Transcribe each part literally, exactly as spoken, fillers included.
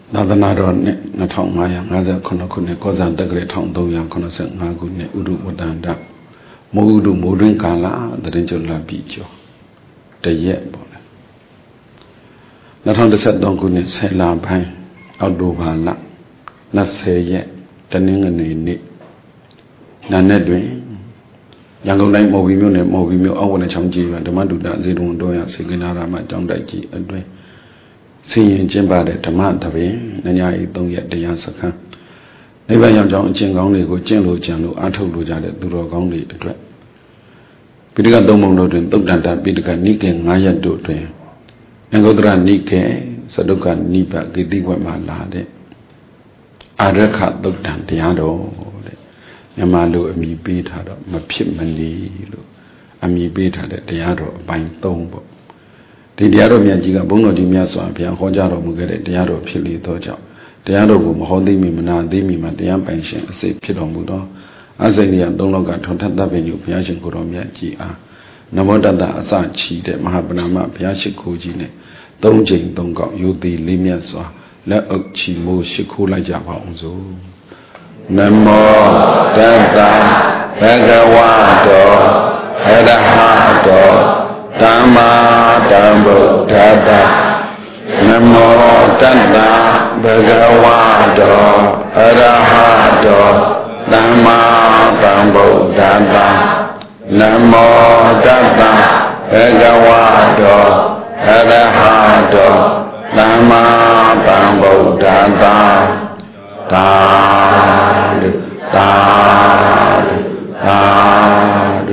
သာသနာတော်နှစ်နှစ်ထောင်ငါးရာငါးဆယ်ခုနှစ်ခုနှစ်ကောဇာတက္ကရာတစ်ထောင်သုံးရာခုနှစ်ဆယ်ငါးခုနှစ်ဥဒုဝတ္တန္တမိုးဥဒုမိုးတွင်ကာလတရင်ကျော်လာပြီကျော်တရက်ပေါ့လေနှစ်ထောင်တစ်ဆယ်သုံးခုနှစ်ဆယ်လပိုင်းအောက်တိုဘာလနှစ်ဆယ်ရက်တနင်္ဂနွေနေ့နာနဲ့တွင်ရန်ကုန်တိုင်းမော်ဘီမြို့နယ်မော်ဘီမြို့အောက်ဝနယ်ချောင်းကြီးရွာဓမ္မတုဒ္ဒဇေတဝန်တော်ရစေကနာရမကျောင်းတိုက်ကြီးအတွင်းဆင်းရင်ကျင်းပတဲ့ဓမ္မတပင်ညညာဤသုံးရက်တရားစခန်းနိဗ္ဗာန်ရောက်ကြောင်းအကျင့်ကောင်းတွေကိုကျင့်လို့ကြံလို့အားထုတ်လို့ကြတဲ့သူတော်ကောင်းတွေအတွက်ပိဋကသုံးပုံတို့တွင်သုတ်တန်တာပိဋကနိကေငါးရက်တို့တွင်အင်္ဂုတ္တရနိကေသဒုက္ခနိဗ္ဗာန်ဂေတိဝတ်မှာလာတဲ့အာရခသုတ်တန်တရားတော်တဲ့မြန်မာလိုအမည်ပေးထားတော့မဖြစ်မနေလို့အမည်ပေးထားတဲ့တရားတော်အပိုင်းသုံးပေါ့ဒီတရားတော်မြတ်ကြီးကဘုန်းတော်ကြီးမြတ်စွာဘုရားဟောကြားတော်မူခဲ့တဲ့တရားတော်ဖြစ်လေသောကြောင့်တရားတော်ကိုမဟောသိမီမနာသိမီမှာတရားပိုင်ရှင်အစိတ်ဖြစ်တော်မူသောအစိတ်နေရသုံးလောကထွန်ထသဗ္ဗညုဘုရားရှင်ကိုယ်တော်မြတ်ကြီးအားနမောတတအစချီတဲ့မဟာပဏာမဘုရားရှိခိုးကြီးနဲ့သုံးချိန်သုံးကောက်ယုတိလေးမြတ်စွာလက်အုပ်ချီမိုးရှိခိုးလိုက်ကြပါအောင်စို့နမောတတဘဂဝတောအရဟတောသမ္မာသမ္ဗုဒ္ဓတ္တနမောတတ္တဘဂဝတောအရဟတောသမ္မာသမ္ဗုဒ္ဓတ္တနမောတတ္တဘဂဝတောအရဟတောသမ္မာသမ္ဗုဒ္ဓတ္တသာဓုသာဓုသာဓု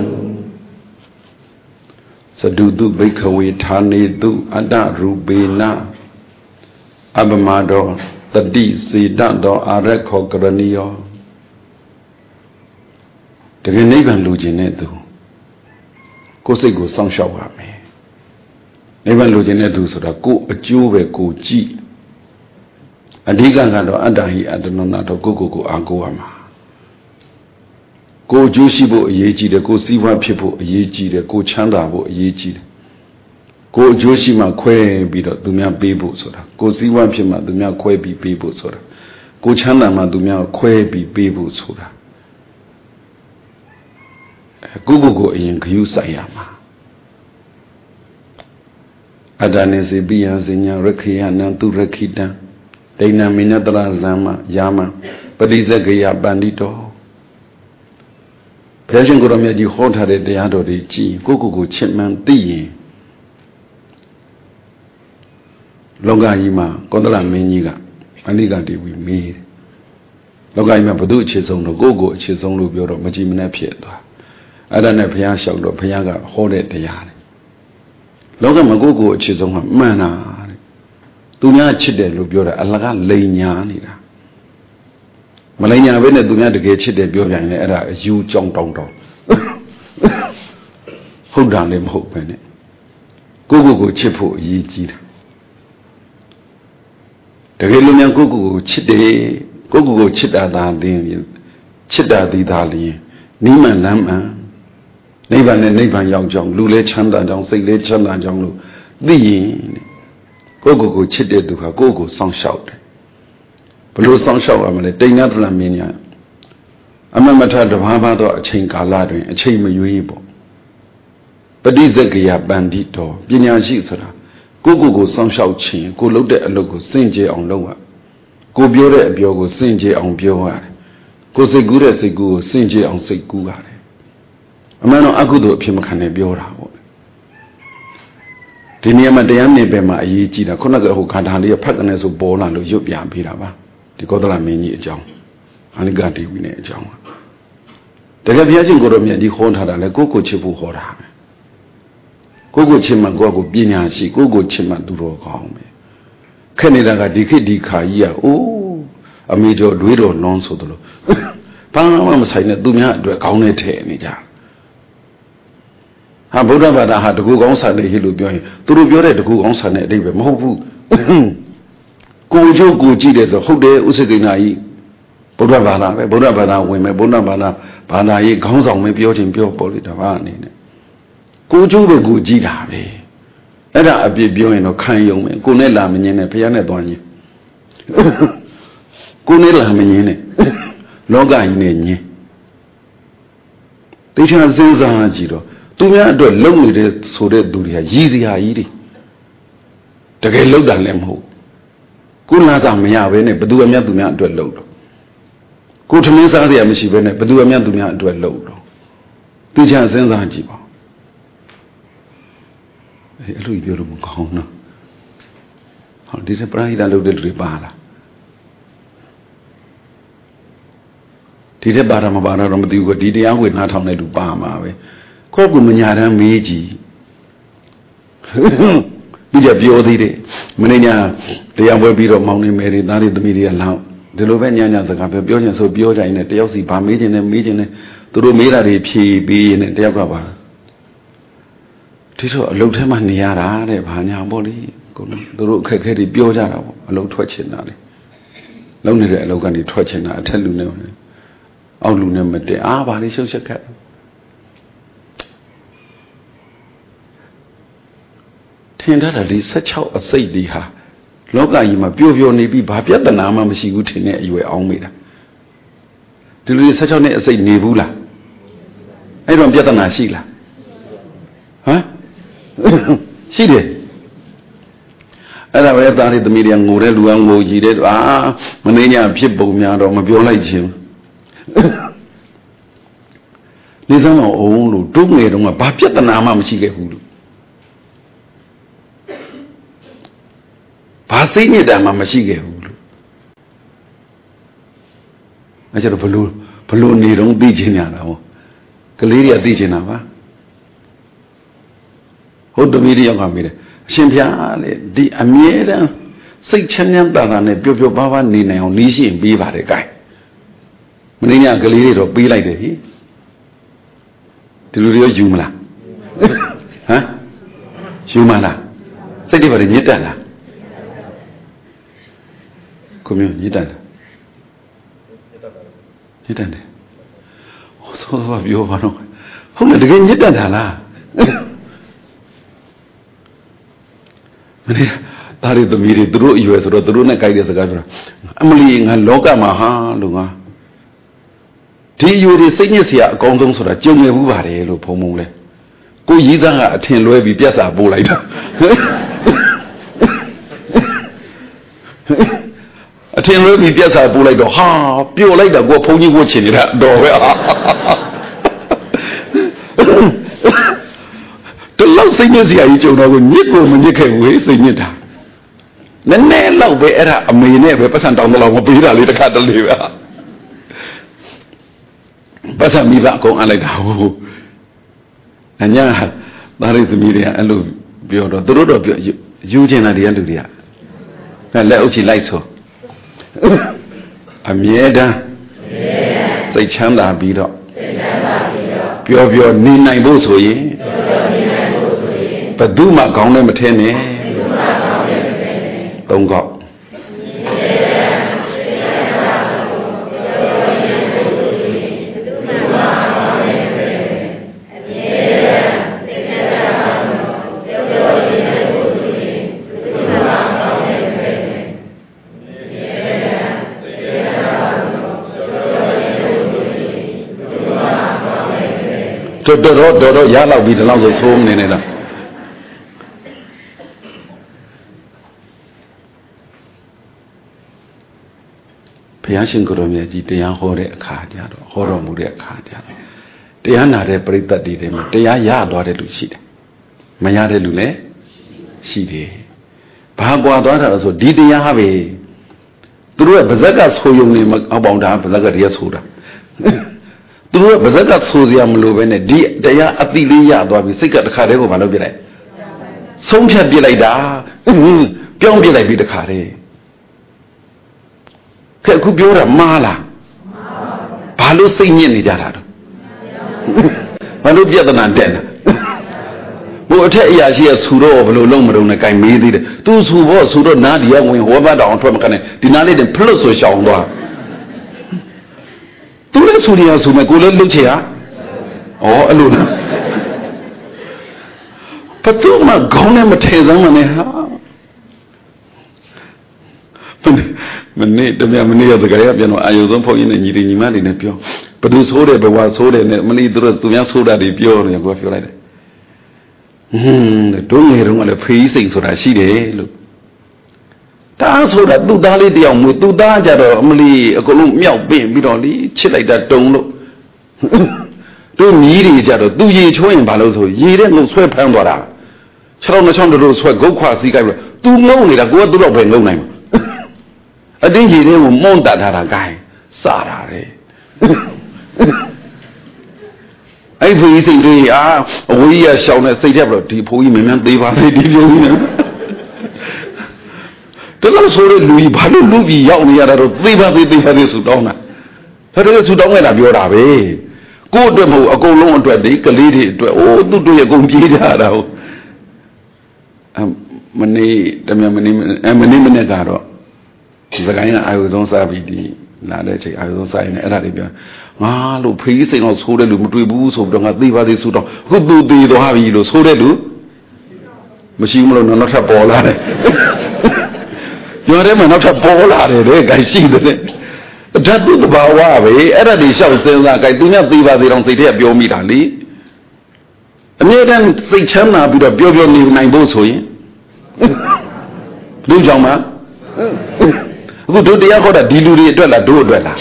သတုတုဘိခဝေဌာနေတုအတ္တရူပေနအပမတောတတိစေတတောအာရခောကရဏီယောတကယ်နိဗ္ဗာန်လိုချင်တဲ့သူကိုယ်စိတ်ကိုစောင့်ရှောက်ရမယ်နိဗ္ဗာန်လိုချင်တဲ့သူဆိုတာကိုယ်အကျိုးပဲကိုကြည့်အဓိကကတော့အတ္တဟိအတ္တနောနာတော့ကိုယ်ကိုယ်ကိုအားကိုးရမှာကိုယ်ကျိုးရှိဖို့အရေးကြီးတယ်ကိုယ်စည်းဝါးဖြစ်ဖို့အရေးကြီးတယ်ကိုယ်ချမ်းသာဖို့အရေးကြီးတယ်ကိုယ်အကျိုးရှိမှခွဲပြီးတော့သူများပေးဖို့ဆိုတာကိုယ်စည်းဝါးဖြစ်မှသူများခွဲပြီးပေးဖို့ဆိုတာကိုယ်ချမ်းသာမှသူများခွဲပြီးပေးဖို့ဆိုတာကိုယ်ကိုယ်ကိုအရင်ဂရုစိုက်ရမှာအတ္တနေစေပိယစဉ္ညာရခိယနံသူရခိတံဒိဏမိနတရဇမ္မယာမပတိဇဂယပန္တိတောဘုရားရှင်ကိုယ်တော်မြတ်ကြီးဟောထားတဲ့တရားတော်တွေကြည်ကိုကိုကိုချစ်မှန်သိရင်လောကကြီးမှာကောသလမင်းကြီးကအနိကတေဝီမေးတယ်လောကကြီးမှာဘု து အခြေဆုံးတော့ကိုကိုအခြေဆုံးလို့ပြောတော့မကြည်မနဲ့ဖြစ်သွားအဲ့ဒါနဲ့ဘုရားလျှောက်တော့ဘုရားကဟောတဲ့တရားတယ်လောကမှာကိုကိုအခြေဆုံးကမှန်တာတဲ့သူများချစ်တယ်လို့ပြောတာအလကလိန်ညာနေတာမလိန်ညာပဲနဲ့သူများတကယ်ချစ်တယ်ပြောပြန်ရင်အဲ့ဒါအယူကြောင်တောင်းတောင်းဟုတ်တာလည်းမဟုတ်ပဲနဲ့ကိုကိုကိုချစ်ဖို့အရေးကြီးတာတကယ်လို့များကိုကိုကိုချစ်တယ်ကိုကိုကိုချစ်တာသာသည်ချစ်တာသည်သာလျင်နိမန်လမ်းမှန်နိဗ္ဗာန်နဲ့နိဗ္ဗာန်ရောက်ကြောင်းလူလဲချမ်းသာကြောင်းစိတ်လဲချမ်းသာကြောင်းလို့သိရင်ကိုကိုကိုချစ်တဲ့သူဟာကိုကိုစောင့်ရှောက်တယ်ဘလို့စောင့်ရှောက်ရမလဲတိဏ္ဍရမင်းညာအမမထတဘာဘာသောအချိန်ကာလတွင်အချိန်မရွေးပေါ့ပฏิဇဂယပန္တိတော်ပညာရှိဆိုတာကိုကိုကိုစောင့်ရှောက်ခြင်းကိုလုပ်တဲ့အလုပ်ကိုစင်ကြယ်အောင်လုပ်ရကိုပြောတဲ့အပြောကိုစင်ကြယ်အောင်ပြောရတယ်ကိုစိတ်ကူးတဲ့စိတ်ကူးကိုစင်ကြယ်အောင်စိတ်ကူးရတယ်အမှန်တော့အကုသိုလ်အဖြစ်မခံနဲ့ပြောတာပေါ့ဒီနေရာမှာတရားမြင်ပဲမှာအရေးကြီးတာခုနကဟိုခန္ဓာလေးကဖတ်ကနေဆိုပေါ်လာလို့ရွတ်ပြပေးတာပါဒီကောသလမင်းကြီးအကြောင်းအနိကတေဝီနဲ့အကြောင်းတကယ်ဘုရားရှင်ကိုယ်တော်မြတ်ကြီးဟောထားတာလေကိုကိုချစ်ဖို့ဟောတာပဲကိုကိုချစ်မှကိုယ့်ကိုပညာရှိကိုကိုချစ်မှသူတော်ကောင်းပဲခက်နေတာကဒီခေတ်ဒီခါကြီးอ่ะအိုးအမေတော်တွေးတော်လွန်ဆိုသလိုဘာမှမဆိုင်နဲ့သူများအတွက်ခေါင်းနဲ့ထည့်နေကြဟာဗုဒ္ဓဘာသာဟာတကူကောင်းဆန်တယ်လို့ပြောရင်သူတို့ပြောတဲ့တကူကောင်းဆန်တဲ့အဓိပ္ပာယ်မဟုတ်ဘူးကိုကျိုးကိုကြည့်တယ်ဆိုဟုတ်တယ်ဥစ္စကိဏကြီးဗုဒ္ဓဘာသာပဲဗုဒ္ဓဘာသာဝင်မယ်ဗုဒ္ဓဘာသာဘာသာရေးခေါင်းဆောင်ပဲပြောခြင်းပြောပေါ်လိတာပါအနေနဲ့ကိုကျိုးကိုကိုကြည့်တာပဲအဲ့ဒါအပြစ်ပြောရင်တော့ခံယုံမယ်ကိုနဲ့လာမငင်းနဲ့ဘုရားနဲ့သွားခြင်းကိုနေလာမငင်းနဲ့လောကကြီးနဲ့ညင်းတေချာစဉ်းစားကြည့်တော့သူများအတွက်လုံနေတဲ့ဆိုတဲ့သူတွေကရည်စရာကြီးတွေတကယ်လုံတာလည်းမဟုတ်ကိုလာစားမရဘဲနဲ့ဘသူအများသူများအတွက်လုံတော့ကိုထမင်းစားရမရှိဘဲနဲ့ဘသူအများသူများအတွက်လုံတော့တေချာစဉ်းစားကြည့်ပါအဲအဲ့လိုပြောလို့မကောင်းနော်ဟောဒီတဲ့ပရိဟိတလုပ်တဲ့လူတွေပါလားဒီတဲ့ပါရမပါရတော့မသိဘူးကဒီတရားဝင်နားထောင်တဲ့လူပါမှာပဲခေါ့ကူမညာတမ်းမေးကြည့်ဒီကြပြောသေးတယ်မင်းညာတရားပွဲပြီးတော့မောင်းနေမယ်တွေသားတွေသမီးတွေကလောင်းဒီလိုပဲညာညာစကားပြောပြောချင်ဆိုပြောကြရင်လည်းတယောက်စီဗာမေးချင်တယ်မေးချင်တယ်သူတို့မေးတာတွေဖြေပြီးရင်တယောက်ကပါဒီတော့အလုပ်ထဲမှာနေရတာတဲ့ဘာညာပေါ့လေကိုသူတို့အခက်ခဲတွေပြောကြတာပေါ့အလုပ်ထွက်ချင်တာလေလုံးနေတဲ့အလုပ်ကနေထွက်ချင်တာအထက်လူနဲ့အောက်လူနဲ့မတည့်အားဘာလေးရှုပ်ရှက်ခက်ထင်ထားတာဒီ၁၆အစိတ်ဒီဟာလောကကြီးမှာပျော်ပျော်နေပြီးဘာပြဿနာမှမရှိဘူးထင်တဲ့အရွယ်အောင်မိတာဒီလို၁၆နဲ့အစိတ်နေဘူးလားအဲ့တော့ပြဿနာရှိလားဟမ်ရှိတယ်အဲ့ဒါပဲသားလေးသမီးတွေငိုတဲ့လူကငိုကြည့်တဲ့အာမနေညာဖြစ်ပုံများတော့မပြောလိုက်ခြင်းနေစမ်းအောင်အောင်လို့တုံးငယ်တုန်းကဘာပြဿနာမှမရှိခဲ့ဘူးလို့ဘာစိတ်ညစ်တာမှမရှိခဲ့ဘူးလို့အဲ့ကျတော့ဘလို့ဘလို့နေတော့သိချင်ရတာဟောကလေးတွေကသိချင်တာပါဟုတ်တမီးတယောက်ကမေးတယ်အရှင်ဘုရားလေဒီအမြဲတမ်းစိတ်ချမ်းသာတာနဲ့ပျော်ပျော်ပါးပါးနေနိုင်အောင်နီးရှိရင်ပေးပါတယ်ကြိုင်မင်းညာကလေးတွေတော့ပေးလိုက်တယ်ဟိဒီလူတွေရောယူမလားဟမ်ယူမလားစိတ်တွေဘာတွေညစ်တတ်လားကိုမျိုးညစ်တတ်လားညစ်တတ်တယ်ဟောဆိုတော့ပြောပါတော့ဟုတ်လားတကယ်ညစ်တတ်တာလားမင်းဒါတွေသမီးတွေသူတို့အရွယ်ဆိုတော့သူတို့နဲ့ကြိုက်တဲ့စကားပြောတာအမလီငါလောကမှာဟာလို့ငါဒီအရွယ်တွေစိတ်ညစ်စရာအကောင်းဆုံးဆိုတာကြုံရဘူးပါတယ်လို့ဘုံဘုံလဲကိုရည်သားကအထင်လွဲပြီးပြက်စာပို့လိုက်တာအထင်လွဲပြီးပြက်စာပို့လိုက်တော့ဟာပျော်လိုက်တာကိုဘုံကြီးကိုချင်နေတာတော့ပဲတလောက်စိတ်ညစ်စရာကြီးကြုံတော့ကိုညစ်ကိုမညစ်ခဲ့ဘူးဟေးစိတ်ညစ်တာနည်းနည်းလောက်ပဲအဲ့ဒါအမေနဲ့ပဲပတ်စံတောင်းတော့မပေးတာလေးတစ်ခါတလေပဲပတ်စံမိဘအကုန်အပ်လိုက်တာဟုတ်အညာသားရိသမီးတွေကအဲ့လိုပြောတော့သူတို့တော့ယူချင်တာတရားလူတွေကလက်အုပ်ချီလိုက်ဆိုအမြဲတမ်းစိတ်ချမ်းသာပြီးတော့ပျော်ပျော်နေနိုင်ဖို့ဆိုရင်ဘယ်သူမှခေါင်းနဲ့မထဲနဲ့သုံးကောက်တော်တော်တော်တော်ရလောက်ပြီးဒီလောက်ဆိုဆိုးနေနေတာဘုရားရှင်ကိုယ်တော်မြတ်ကြီးတရားဟောတဲ့အခါကျတော့ဟောတော်မူတဲ့အခါကျတော့တရားနာတဲ့ပရိသတ်တွေထဲမှာတရားရသွားတဲ့လူရှိတယ်မရတဲ့လူလည်းရှိတယ်ဘာကွာသွားတာလဲဆိုဒီတရားဟာပဲသူတို့ကဗဇက်ကဆိုယုံနေမအောင်ပေါင်းတာဗဇက်ကတရားဆိုတာသူတို့ကဗဇက်ကဆိုစရာမလိုပဲနဲ့ဒီတရားအတိလေးရသွားပြီစိတ်ကတခါတည်းကိုမလုပ်ပြလိုက်ဆုံးဖြတ်ပြလိုက်တာပြောင်းပြလိုက်ပြီတခါတည်းကဲအခုပြောတာမှားလားဘာလို့စိတ်ညစ်နေကြတာတော့ဘာလို့ပြဿနာတက်နေဘို့အထက်အရာရှိရဆူတော့ဘလို့လုံးမလုံးနဲ့ကြိုင်မေးသေးတယ်သူဆူဖို့ဆူတော့နားဒီကဝင်ဟောဘတ်တောင်ထွက်မကနေဒီနားလေးတင်ဖလွတ်ဆိုရှောင်သွားသူလည်းဆူနေရဆူမယ်ကိုလည်းလုတ်ချင်ဟာဩအဲ့လိုလားဘသူမှခေါင်းနဲ့မထည့်စမ်းမနဲ့ဟာဘမနေ့တမန်မနေ့ရစကားရပြန်တော့အာယုဆုံးဖုန်းရင်းနဲ့ညီတွေညီမတွေနဲ့ပြောဘယ်သူဆိုးတယ်ဘဝဆိုးတယ်နဲ့မနေ့သူတို့သူများဆိုးတာတွေပြောနေကိုပြောလိုက်တယ်ဟွန်းတို့ငယ်တုန်းကလည်းဖေးစိန်ဆိုတာရှိတယ်လို့တားဆိုတာသူ့သားလေးတယောက်မျိုးသူ့သားကြတော့အမလီအကုန်လုံးမြောက်ပင့်ပြီးတော့လေချစ်လိုက်တာတုံလို့တို့မြည်တွေကြတော့သူရေချိုးရင်ဘာလို့ဆိုရေတဲ့ငုံဆွဲဖမ်းသွားတာခြေထောက်နှချောင်းတို့ဆွဲဂုတ်ခွာစီးကြိုက်ပြီးသူငုံနေတာကိုကသူ့တော့ပဲငုံနိုင်မှာအတင်းကြီးတွေကိုမွန်းတတ်ထားတာကိုင်းစတာလေအဲ့ဘုရားစိတ်တွေအာအဝေးရရှောင်းတဲ့စိတ်ထက်ပြီးတော့ဒီဘုရားမင်းများသေးပါသေးဒီပြုံးနေတယ်တော်ဆိုရလူကြီးဘာလို့လူကြီးရောက်နေရတာတော့သေးပါသေးသေးပါသေးဆူတောင်းတာဒါတကယ်ဆူတောင်းနေတာပြောတာပဲကိုယ့်အတွက်မဟုတ်အကုန်လုံးအတွက်ဒီကလေးတွေအတွက်အိုးသူ့တို့ရအကုန်ပြေးကြတာဟုတ်မနေ့တမန်မနေ့မနေ့မနေ့ကတော့ဒီစကိုင်းကအာယုဆုံးစားပြီးဒီလာတဲ့ချိန်အာယုဆုံးစားရင်အဲ့ဒါတွေပြောငါလို့ဖေးစိန်တော့ဆိုးတဲ့လူမတွေ့ဘူးဆိုပြီးတော့ငါသိပါသေးဆိုတော့အခုသူတည်သွားပြီလို့ဆိုတဲ့လူမရှိဘူးမလို့နောက်ထပ်ပေါ်လာတယ်ပြောတယ်မနောက်ထပ်ပေါ်လာတယ်တဲ့ခိုင်ရှိတယ်ဓာတ်သူ့ဘာဝပဲအဲ့ဒါတွေလျှောက်စဉ်းစားခိုင်သူများသိပါသေးတော့စိတ်ထဲပြောမိတာလေအမြဲတမ်းစိတ်ချမ်းသာပြီးတော့ပြောပြောနေနိုင်ဖို့ဆိုရင်လူကြောင့်မအခုတို့တရားခေါ်တာဒီလူတွေအတွက်လားတို့အတွက်လား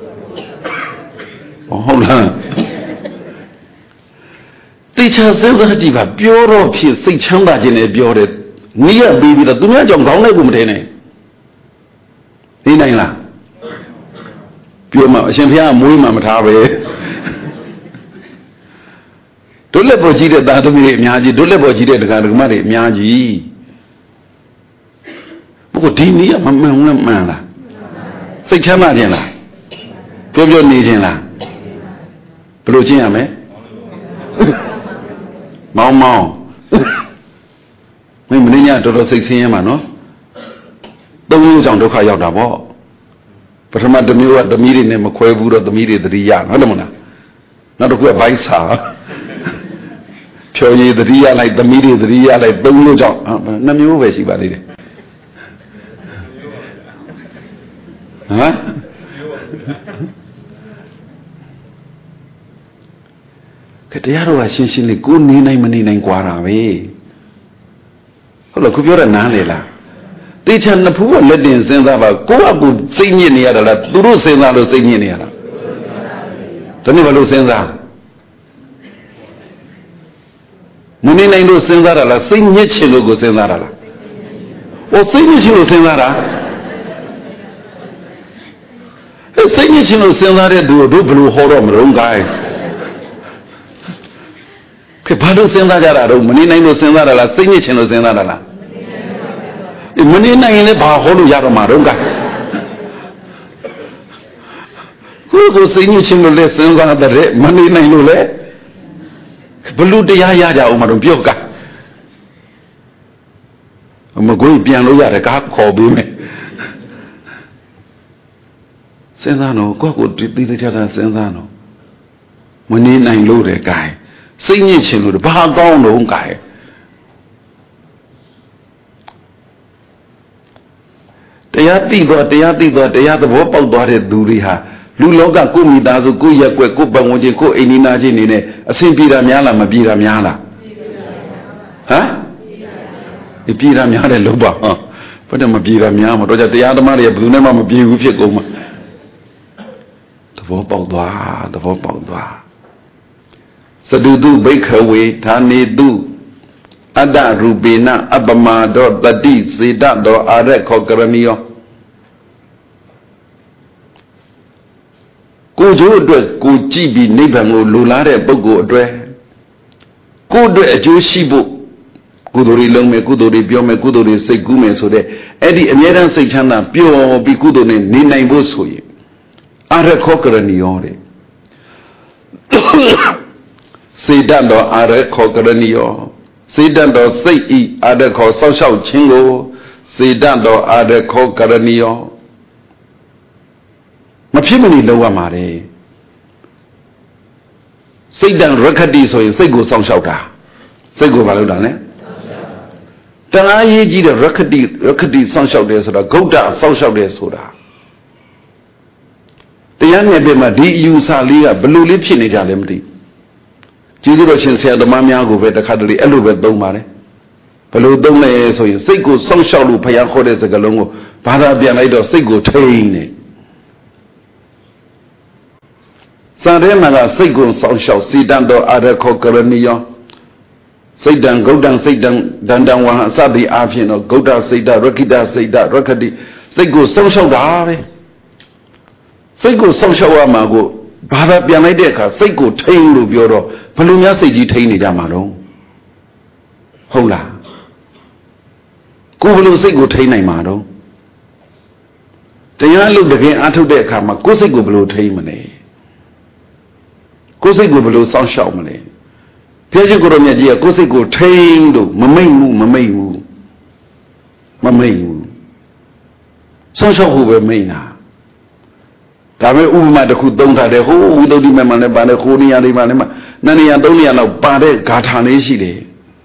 ဟုတ်လားတိချာစဉ်းစားကြည့်ပါပြောတော့ဖြစ်စိတ်ချမ်းသာခြင်းနဲ့ပြောတယ်ငြိရပြီးပြီးတော့သူများကြောင့်ခေါင်းလိုက်ကိုမထင်နဲ့သိနိုင်လားပြောမှအရှင်ဘုရားမွေးမှမထားပဲတို့လက်ပေါ်ကြီးတဲ့သားသမီးတွေအများကြီးတို့လက်ပေါ်ကြီးတဲ့ဒကာဒကမတွေအများကြီးဘုကဒီနည်းမမှန်ဘူးလားမှန်လားစိတ်ချမ်းသာခြင်းလားပြောပြောနေခြင်းလားဘယ်လိုကျင့်ရမလဲမောင်းမောင်းမင်းမင်းညတော်တော်စိတ်ဆင်းရဲမှာနော်သုံးမျိုးကြောင့်ဒုက္ခရောက်တာပေါ့ပထမတစ်မျိုးကသမီးတွေနဲ့မခွဲဘူးတော့သမီးတွေသတိရဟုတ်တယ်မလားနောက်တစ်ခုကဘိုက်စာဖြော်ရည်သတိရလိုက်သမီးတွေသတိရလိုက်သုံးမျိုးကြောင့်နှစ်မျိုးပဲရှိပါသေးတယ်ဟမ်ကတရားတော်ကရှင်းရှင်းလေးကိုနေနိုင်မနေနိုင်ကြွားတာပဲဟုတ်လားခုပြောတာနားလေလားတေချာနှစ်ဖူးကလက်တင်စဉ်းစားပါကိုယ့်အကူစိတ်ညစ်နေရတာလားသူတို့စဉ်းစားလို့စိတ်ညစ်နေရတာဒါနဲ့ဘာလို့စဉ်းစားမနေနိုင်လို့စဉ်းစားတာလားစိတ်ညစ်ချင်လို့ကိုစဉ်းစားတာလားဟိုစိတ်ညစ်ချင်လို့စဉ်းစားတာအဲစိတ်ညစ်ချင်လို့စဉ်းစားတဲ့သူတို့ဘယ်လိုဟောတော့မလို့ကိုင်းကဲဘာလို့စဉ်းစားကြတာတော့မနေနိုင်လို့စဉ်းစားတာလားစိတ်ညစ်ချင်လို့စဉ်းစားတာလားမနေနိုင်ရင်လည်းဘာဟောလို့ရတော့မှာတော့ကကိုယ်ကိုစိတ်ညစ်ချင်လို့လည်းစဉ်းစားတဲ့မနေနိုင်လို့လည်းဘလူတရားရကြအောင်မတော့ပြောကမကိုယ်ပြန်လို့ရတယ်ကားခေါ်ပေးမယ်စဉ်းစားတော့ကိုယ့်ကိုတိတိကျကျစဉ်းစားတော့မနေနိုင်လို့တဲ့ကဲစိတ်ညစ်ချင်လို့ဘာကောင်းတော့ကဲတရားသိတော့တရားသိတော့တရားသဘောပေါက်သွားတဲ့သူတွေဟာလူလောကကိုမိသားစုကိုရက်ွက်ကိုပတ်ဝန်းကျင်ကိုအိမ်နီးနားချင်းနေနဲ့အဆင်ပြေတာများလားမပြေတာများလားဟမ်ပြေတာများတယ်လို့ပါဟောဘာတမပြေတာများမှာတော့တရားသမားတွေကဘယ်သူနဲ့မှမပြေဘူးဖြစ်ကုန်မှာသဘောပေါက်သွားသဘောပေါက်သွားသတုတုဘိက္ခဝေဌာနေတုအတ္တရူပေနအပမဒောတတိစေတတောအာရခောကရဏီယောကိုကျိုးအတွက်ကိုကြည့်ပြီးနိဗ္ဗာန်ကိုလိုလားတဲ့ပုဂ္ဂိုလ်အတွက်ကိုအတွက်အကျိုးရှိဖို့ကုသိုလ်တွေလုံးမယ်ကုသိုလ်တွေပြောမယ်ကုသိုလ်တွေစိတ်ကူးမယ်ဆိုတဲ့အဲ့ဒီအမြဲတမ်းစိတ်ချမ်းသာပျော်ပြီးကုသိုလ်နဲ့နေနိုင်ဖို့ဆိုရင်အာရခောကရဏီယောတဲ့စေတတောအာရခောကရဏီယောစေတတော်စိတ်ဤအာရခောဆောက်ရှောက်ခြင်းကိုစေတတော်အာရခောကရဏီယောမဖြစ်မနေလုပ်ရမှာလေစိတ်တံရခတိဆိုရင်စိတ်ကိုဆောက်ရှောက်တာစိတ်ကိုဘာလုပ်တာလဲတရားရေးကြီးတဲ့ရက္ခတိရက္ခတိစောင့်ရှောက်တယ်ဆိုတာဂௌတ္တစောင့်ရှောက်တယ်ဆိုတာတရားနဲ့ပြမှာဒီအယူဆလေးကဘလို့လေးဖြစ်နေကြလဲမသိကျေးဇူးတော်ရှင်ဆရာသမားများကိုပဲတခါတလေအဲ့လိုပဲသုံးပါတယ်ဘလို့သုံးလဲဆိုရင်စိတ်ကိုစောင့်ရှောက်လို့ဘုရားခေါ်တဲ့စကားလုံးကိုဘာသာပြန်လိုက်တော့စိတ်ကိုထိန်းနေစာထဲမှာကစိတ်ကိုစောင့်ရှောက်စီတန်တော်အာရခောကရဏီယောစိတ်တံဂௌတံစိတ်တံဒန္တံဝဟအစသည်အားဖြင့်တော့ဂௌတစိတ်တရခိတစိတ်တရခတိစိတ်ကိုစောင့်ရှောက်တာပဲစိတ်ကိုစောင့်ရှောက်ရမှာကိုဘာသာပြန်လိုက်တဲ့အခါစိတ်ကိုထိန်းလို့ပြောတော့ဘယ်လိုများစိတ်ကြီးထိန်းနေကြမှာတော့ဟုတ်လားကိုယ်ဘယ်လိုစိတ်ကိုထိန်းနိုင်မှာတော့တရားလို့တကယ်အားထုတ်တဲ့အခါမှာကိုယ်စိတ်ကိုဘယ်လိုထိန်းမလဲကိုယ်စိတ်ကိုဘယ်လိုစောင့်ရှောက်မလဲဘုရားရှင်ကိုရောမြတ်ကြီးကကိုယ်စိတ်ကိုထိန်းလို့မမိတ်ဘူးမမိတ်ဘူးမမိတ်ဘူးစောင့်ရှောက်ဖို့ပဲမိတ်တာဒါပေမဲ့ဥပမာတစ်ခုသုံးထားတယ်ဟိုးဝိသုဒ္ဓိမမှန်လည်းပါလေခိုးနေရလေးပါလေမှနှစ်နေရာသုံးနေရာလောက်ပါတဲ့ဂါထာလေးရှိတယ်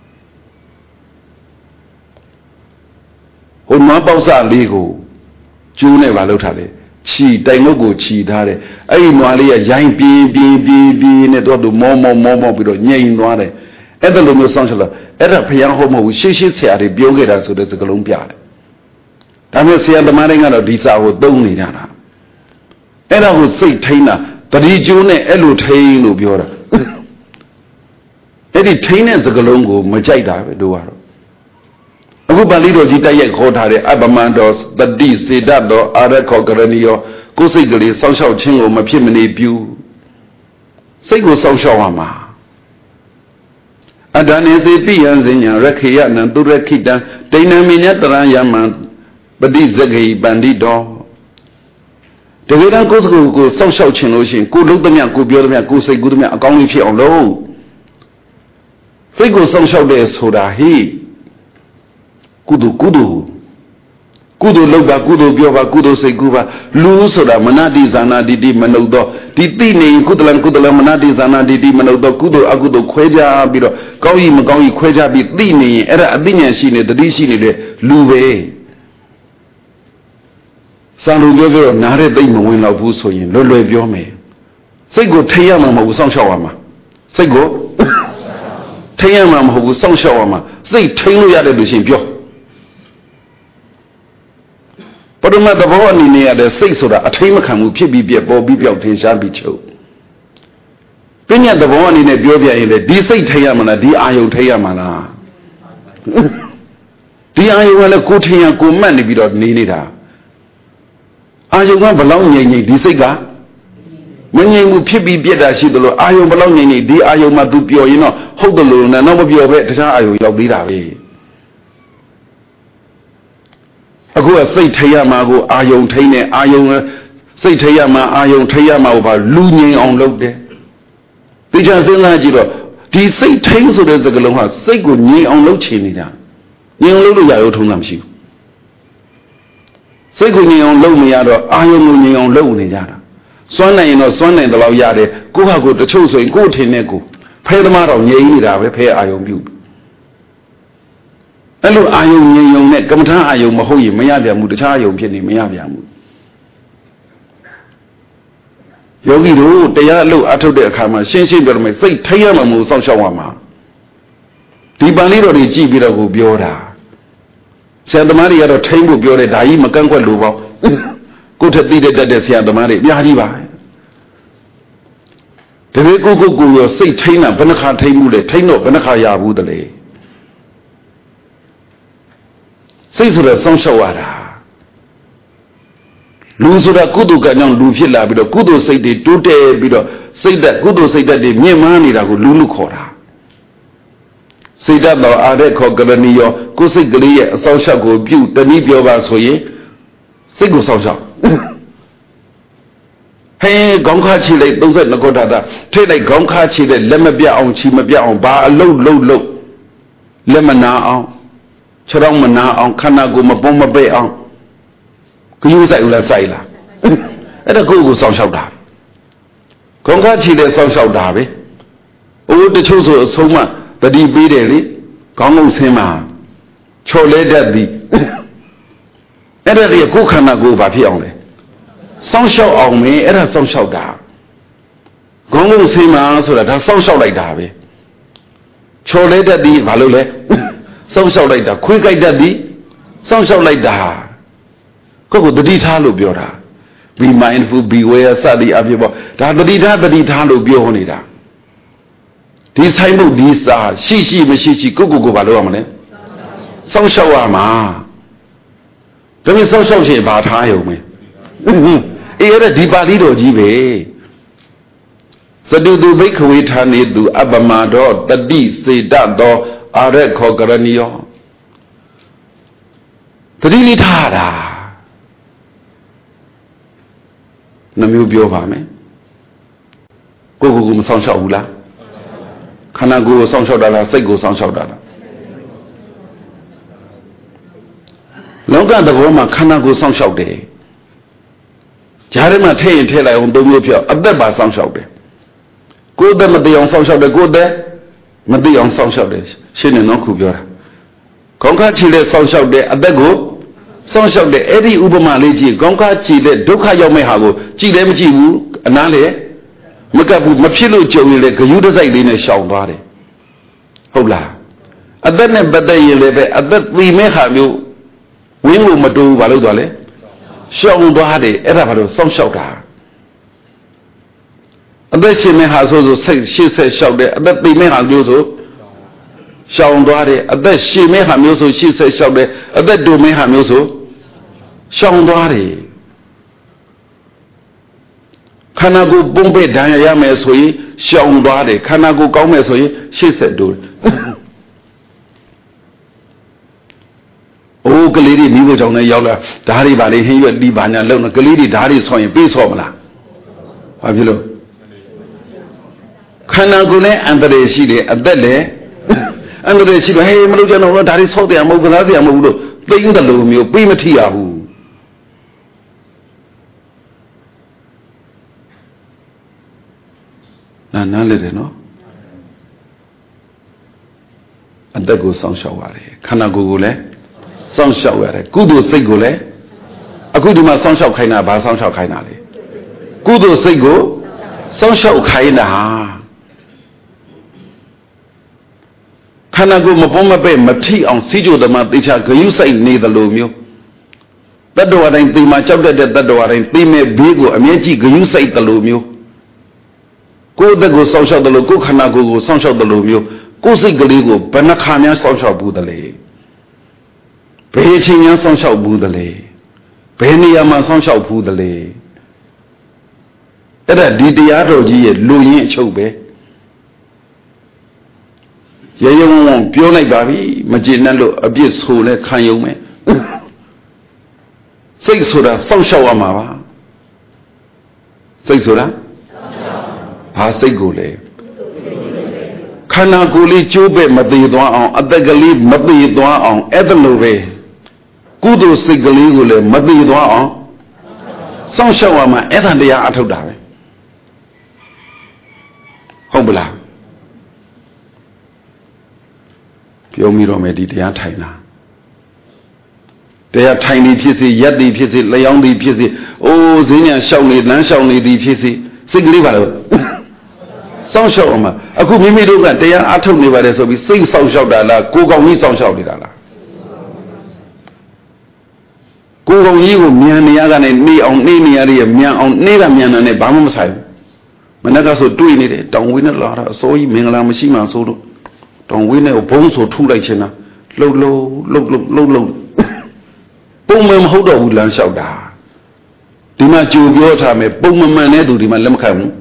ဟိုနွားပေါက်စလေးကိုကျိုးနဲ့ပါလောက်ထားတယ်ခြီတိုင်ငုတ်ကိုခြီထားတယ်အဲ့ဒီနွားလေးကရိုင်းပြေးပြေးပြေးပြေးနဲ့တော့သူမောမောမောမောပြီးတော့ညိန်သွားတယ်အဲ့ဒါလိုမျိုးစောင့်ရှောက်လို့အဲ့ဒါဘုရားဟုတ်မဟုတ်ဘူးရှေ့ရှေ့ဆရာတွေပြောခဲ့တာဆိုတဲ့စကားလုံးပြတယ်ဒါပေမဲ့ဆရာသမားတွေကတော့ဒီစာကိုသုံးနေကြတာအဲ့ဒါကိုစိတ်ထိန်းတာတတိကျိုးနဲ့အဲ့လိုထိန်းလို့ပြောတာအဲ့ဒီထိန်းတဲ့စကားလုံးကိုမကြိုက်တာပဲတို့ကတော့အခုပါဠိတော်ကြီးတိုက်ရိုက်ခေါ်ထားတဲ့အပမန္တောတတိစေတတော်အာရခောကရဏီယောကိုယ်စိတ်ကလေးစောင့်ရှောက်ခြင်းကိုမဖြစ်မနေပြုစိတ်ကိုစောင့်ရှောက်ရမှာအတ္တနေစေပိယံစဉ္ညာရခေယနံသူရခိတံဒိဏံမိညတရံယမံပฏิဇဂေပန္တိတောတကယ်တော့ကိုယ်စကူကိုစောင့်ရှောက်ခြင်းလို့ရှိရင်ကိုယ်လုံးသမျှကိုပြောသမျှကိုယ်စိတ်ကူးသမျှအကောင်းကြီးဖြစ်အောင်လုပ်စိတ်ကိုစောင့်ရှောက်တဲ့ဆိုတာဟိကုသိုလ်ကုသိုလ်ကုသိုလ်လုပ်ပါကုသိုလ်ပြောပါကုသိုလ်စိတ်ကူးပါလူဆိုတာမနတိဇာနာတိတိမနုဿောဒီသိနေကုသလံကုသလံမနတိဇာနာတိတိမနုဿောကုသိုလ်အကုသိုလ်ခွဲခြားပြီးတော့ကောင်းကြီးမကောင်းကြီးခွဲခြားပြီးသိနေရင်အဲ့ဒါအသိဉာဏ်ရှိနေတတိရှိနေတဲ့လူပဲစံလူပြောပြောနားတဲ့သိမဝင်တော့ဘူးဆိုရင်လွယ်လွယ်ပြောမယ်စိတ်ကိုထိရမှာမဟုတ်ဘူးစောင့်ရှောက်ရမှာစိတ်ကိုထိရမှာမဟုတ်ဘူးစောင့်ရှောက်ရမှာစိတ်ထိလို့ရတယ်လို့ရှိရင်ပြောပရမတ်သဘောအနေနဲ့ရတဲ့စိတ်ဆိုတာအထိမခံမှုဖြစ်ပြီးပြက်ပေါ်ပြီးပြောက်ထင်ရှားပြီးချုပ်ပညာသဘောအနေနဲ့ပြောပြရင်လေဒီစိတ်ထိရမှာလားဒီအာယုံထိရမှာလားဒီအာယုံကလည်းကိုထင်ရကိုမှတ်နေပြီးတော့နေနေတာအာယုံကဘလောက်ငြိမ်ငြိမ်ဒီစိတ်ကမငြိမ်မှုဖြစ်ပြီးပြက်တာရှိသလိုအာယုံဘလောက်ငြိမ်ငြိမ်ဒီအာယုံမှာသူပျော်ရင်တော့ဟုတ်တယ်လို့နဲ့တော့မပျော်ပဲတခြားအာယုံရောက်သေးတာပဲအခုကစိတ်ထိရမှာကိုအာယုံထိနေအာယုံစိတ်ထိရမှာအာယုံထိရမှာကိုပါလူငြိမ်အောင်လုပ်တယ်သိချင်စဉ်းစားကြည့်တော့ဒီစိတ်ထိဆိုတဲ့စကားလုံးဟာစိတ်ကိုငြိမ်အောင်လုပ်ချင်နေတာငြိမ်အောင်လုပ်လို့ရရုံထုံးတာမရှိဘူးစိတ်ကိုငြိမ်အောင်လုပ်မရတော့အာယုံကိုငြိမ်အောင်လုပ်နေကြတာစွမ်းနိုင်ရင်တော့စွမ်းနိုင်တယ်လို့ရတယ်ကိုယ့်ဟာကိုယ်တချို့ဆိုရင်ကိုယ်ထင်တဲ့ကိုဖဲသမားတော့ငြိမ်နေတာပဲဖဲအာယုံပြုအဲ့လိုအာယုံငြိမ်ုံနဲ့ကမ္မထာအာယုံမဟုတ်ရင်မရပြန်ဘူးတခြားအာယုံဖြစ်နေမရပြန်ဘူးယောဂီတို့တရားအလုပ်အထုတ်တဲ့အခါမှာရှင်းရှင်းပြောမယ်စိတ်ထိရမှာမဟုတ်စောင့်ရှောက်ရမှာဒီပန်လေးတော်တွေကြည့်ပြီးတော့ကိုပြောတာဆရာသမားတွေကတော့ထိမ့်ဖို့ပြောတယ်ဒါကြီးမကန့်ကွက်လို့ပေါ့ကိုထက်သိတဲ့တတ်တဲ့ဆရာသမားတွေအများကြီးပါတကယ်ကိုကိုကိုရောစိတ်ထိမ့်တာဘယ်နှခါထိမ့်မှုလဲထိမ့်တော့ဘယ်နှခါရဘူးတလေစိတ်ဆိုတော့စောင့်ရှောက်ရတာလူဆိုတာကုသိုလ်ကံကြောင့်လူဖြစ်လာပြီးတော့ကုသိုလ်စိတ်တွေတိုးတက်ပြီးတော့စိတ်သက်ကုသိုလ်စိတ်သက်တွေမြင့်မားနေတာကိုလူလူခေါ်တာစိတ်တတ်တော်အာရက်ခောကရဏီယောကိုယ်စိတ်ကလေးရဲ့အဆောင်ရှောက်ကိုပြုတနည်းပြောပါဆိုရင်စိတ်ကိုဆောင်ရှောက်ဟဲခေါင်းခါချီလိုက်သုံးဆယ်နှစ်ခုထာတာထိတ်လိုက်ခေါင်းခါချီတဲ့လက်မပြအောင်ချီမပြအောင်ဘာအလုတ်လုတ်လုတ်လက်မနာအောင်ခြေထောက်မနာအောင်ခန္ဓာကိုယ်မပုံမပဲ့အောင်ဂယုစိုက်ဦးလားစိုက်လားအဲ့ဒါကိုယ့်ကိုစောင့်ရှောက်တာခေါင်းခါချီတဲ့စောင့်ရှောက်တာပဲအိုးတချို့ဆိုအဆုံးမတတိပေးတယ်လေခေါင်းလုံးဆင်းမှာချော်လဲတတ်သည်အဲ့ဒါကြီးကိုယ်ခန္ဓာကိုယ်ဘာဖြစ်အောင်လဲစောင့်ရှောက်အောင်မင်းအဲ့ဒါစောင့်ရှောက်တာခေါင်းလုံးဆင်းမှာဆိုတာဒါစောင့်ရှောက်လိုက်တာပဲချော်လဲတတ်သည်ဘာလို့လဲစောင့်ရှောက်လိုက်တာခွေးကြိုက်တတ်သည်စောင့်ရှောက်လိုက်တာကိုယ့်ကိုတတိထားလို့ပြောတာ be mindful beware စသည်အဖြစ်ပေါ့ဒါတတိထားတတိထားလို့ပြောနေတာဒီဆိုင်မှုဒီစာရှိရှိမရှိရှိကိုယ့်ကိုယ်ကိုဘာလို့ရမလဲစောင့်ရှောက်ရမှာဒါပေမဲ့စောင့်ရှောက်ရှင်ဘာထားရုံပဲအေးအဲ့ဒါဒီပါဠိတော်ကြီးပဲသတုတုဘိက္ခဝေဌာနေတုအပမတောတတိစေတသောအာရခောကရဏီယောတတိလိထားတာနှမျိုးပြောပါမယ်ကိုကိုကိုမဆောင်ရှောက်ဘူးလားခန္ဓာကိုယ်ကိုဆောင်ရှောက်တာလားစိတ်ကိုဆောင်ရှောက်တာလားလောကသဘောမှာခန္ဓာကိုယ်ဆောင်ရှောက်တယ်ဂျားထဲမှာထည့်ရင်ထည့်လိုက်အောင်သုံးမျိုးပြောအသက်ပါဆောင်ရှောက်တယ်ကိုယ်သက်မသိအောင်ဆောင်ရှောက်တယ်ကိုယ်သက်မသိအောင်ဆောင်ရှောက်တယ်ရှင်းနေတော့ခုပြောတာခေါင်းခါချီတဲ့ဆောင်ရှောက်တယ်အသက်ကိုစောင့်ရှောက်တဲ့အဲ့ဒီဥပမာလေးကြည့်ကောင်းကားကြည့်တဲ့ဒုက္ခရောက်မဲ့ဟာကိုကြည့်လည်းမကြည့်ဘူးအနားလေမကပ်ဘူးမဖြစ်လို့ကြုံရင်လေဂယုတစိုက်လေးနဲ့ရှောင်သွားတယ်ဟုတ်လားအသက်နဲ့ပတ်သက်ရင်လည်းပဲအသက်သိမဲ့ဟာမျိုးဝင်းလို့မတူဘူးဘာလို့သွားလဲရှောင်သွားတယ်အဲ့ဒါဘာလို့စောင့်ရှောက်တာအသက်ရှင်မဲ့ဟာဆိုဆိုစိတ်ရှေ့ဆက်ရှောက်တယ်အသက်သိမဲ့ဟာမျိုးဆိုရှောင်သွားတယ်အသက်ရှင်မဲ့ဟာမျိုးဆိုရှေ့ဆက်ရှောက်တယ်အသက်တူမဲ့ဟာမျိုးဆိုရှောင်သွားတယ်ခန္ဓာကိုယ်ပုံပဲ့ဒဏ်ရာရမယ်ဆိုရင်ရှောင်သွားတယ်ခန္ဓာကိုယ်ကောင်းမယ်ဆိုရင်ရှေ့ဆက်တူတယ်အိုးကလေးတွေမိဖို့ကြောင့်လည်းရောက်လာဓာတ်တွေပါလေဟင်းရွက်တီးပါညာလုံကလေးတွေဓာတ်တွေဆောင်းရင်ပြေးဆော့မလားဘာဖြစ်လို့ခန္ဓာကိုယ်နဲ့အန္တရာယ်ရှိတယ်အသက်လည်းအန္တရာယ်ရှိတယ်ဟေးမလုပ်ကြတော့ဓာတ်တွေဆော့တယ်မဟုတ်ကစားတယ်မဟုတ်ဘူးလို့သိင်းတယ်လို့မျိုးပြေးမထီရဘူးနားနားလေတယ်နော်အသက်ကိုစောင့်ရှောက်ရတယ်ခန္ဓာကိုယ်ကိုလည်းစောင့်ရှောက်ရတယ်ကုသိုလ်စိတ်ကိုလည်းအခုဒီမှာစောင့်ရှောက်ခိုင်းတာဘာစောင့်ရှောက်ခိုင်းတာလဲကုသိုလ်စိတ်ကိုစောင့်ရှောက်ခိုင်းတာခန္ဓာကိုယ်မပေါ်မပဲ့မထိအောင်စီးကြိုသမားတေချာဂယုစိုက်နေသလိုမျိုးတတ္တဝါတိုင်းသိမှကြောက်တတ်တဲ့တတ္တဝါတိုင်းသိမဲ့ဘေးကိုအမြဲကြည့်ဂယုစိုက်သလိုမျိုးကိုယ်အသက်ကိုစောင့်ရှောက်သလိုကိုယ်ခန္ဓာကိုယ်ကိုစောင့်ရှောက်သလိုမျိုးကိုယ်စိတ်ကလေးကိုဘယ်နှခါများစောင့်ရှောက်ဘူးသလဲဘယ်အချိန်များစောင့်ရှောက်ဘူးသလဲဘယ်နေရာမှာစောင့်ရှောက်ဘူးသလဲအဲ့ဒါဒီတရားတော်ကြီးရဲ့လူရင်းအချုပ်ပဲရေရုံဝံပြောလိုက်ပါပြီမကျေနပ်လို့အပြစ်ဆိုလဲခံယုံမယ်စိတ်ဆိုတာစောင့်ရှောက်ရမှာပါစိတ်ဆိုတာဘာစိတ်ကိုလဲခန္ဓာကိုယ်လေးကျိုးပဲ့မသေးသွားအောင်အသက်ကလေးမသေးသွားအောင်အဲ့ဒါလိုပဲကုသိုလ်စိတ်ကလေးကိုလည်းမသေးသွားအောင်စောင့်ရှောက်ရမှာအဲ့ဒါတရားအထုတ်တာပဲဟုတ်ပလားပြောမိတော့မယ်ဒီတရားထိုင်တာတရားထိုင်နေဖြစ်စေရက်သည်ဖြစ်စေလျောင်းသည်ဖြစ်စေအိုးဈဉ္ညာလျှောက်နေလမ်းလျှောက်နေသည်ဖြစ်စေစိတ်ကလေးပါလို့စောင့်ရှောက်အောင်မှာအခုမိမိတို့ကတရားအထုတ်နေပါတယ်ဆိုပြီးစိတ်စောင့်ရှောက်တာလားကိုယ်ကောင်းကြီးစောင့်ရှောက်နေတာလားကိုယ်ကောင်းကြီးကိုမြန်နေရကနေနေအောင်နေနေရရဲ့မြန်အောင်နေတာမြန်တာနဲ့ဘာမှမဆိုင်ဘူးမနေ့ကဆိုတွေ့နေတယ်တောင်ဝင်းနဲ့လာတာအစိုးကြီးမင်္ဂလာမရှိမှဆိုလို့တောင်ဝင်းနဲ့ဘုံဆိုထုလိုက်ချင်တာလှုပ်လှုပ်လှုပ်လှုပ်လှုပ်လှုပ်ပုံမှန်မဟုတ်တော့ဘူးလမ်းလျှောက်တာဒီမှာကြိုပြောထားမယ်ပုံမှန်မှန်တဲ့သူဒီမှာလက်မခံဘူး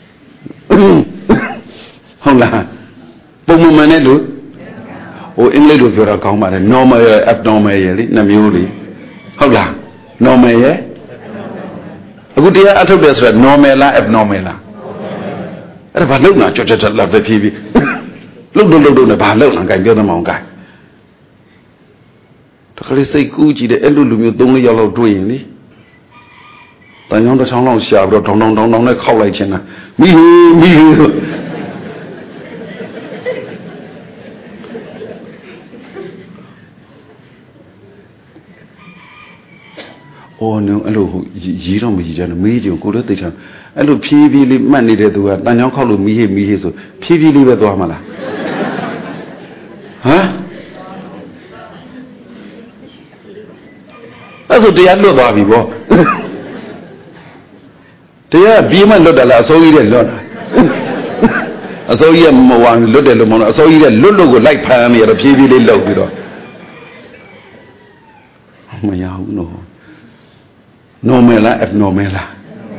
ဟုတ်လားပုံမှန်မှန်တဲ့လူဟိုအင်္ဂလိပ်လိုပြောတာကောင်းပါတယ် normal ရယ် abnormal ရယ်လေနှစ်မျိုးလေဟုတ်လား normal ရယ်အခုတရားအထုတ်တယ်ဆိုတော့ normal လား abnormal လားအဲ့ဒါဘာလုံလားကြောက်ကြောက်လာပဲဖြည်းဖြည်းလုံတော့လုံတော့နဲ့ဘာလုံလားကြိုင်ပြောသမောင်းကြိုင်တခါလေးစိတ်ကူးကြည့်တယ်အဲ့လိုလူမျိုးသုံးလေးယောက်လောက်တွေ့ရင်လေတန်ကြောင်းတစ်ချောင်းလောက်ရှာပြီးတော့ဒေါင်းဒေါင်းဒေါင်းဒေါင်းနဲ့ခောက်လိုက်ခြင်းလားမိဟူမိဟူမျိုးအဲ့လိုရီးတော့မရီးကြဘူးမေးကြကိုလည်းသိချင်အဲ့လိုဖြည်းဖြည်းလေးမှတ်နေတဲ့သူကတန်ချောင်းခောက်လို့မီးဟေးမီးဟေးဆိုဖြည်းဖြည်းလေးပဲသွားမှာလားဟမ်အဲ့ဆိုတရားလွတ်သွားပြီဗောတရားပြီးမှလွတ်တယ်လားအစိုးကြီးတဲ့လွတ်တာအစိုးကြီးကမဝါလွတ်တယ်လို့မဟုတ်ဘူးအစိုးကြီးကလွတ်လို့ကိုလိုက်ဖမ်းနေရတော့ဖြည်းဖြည်းလေးလှုပ်ပြီးတော့မရဘူးနော် normal လား abnormal လား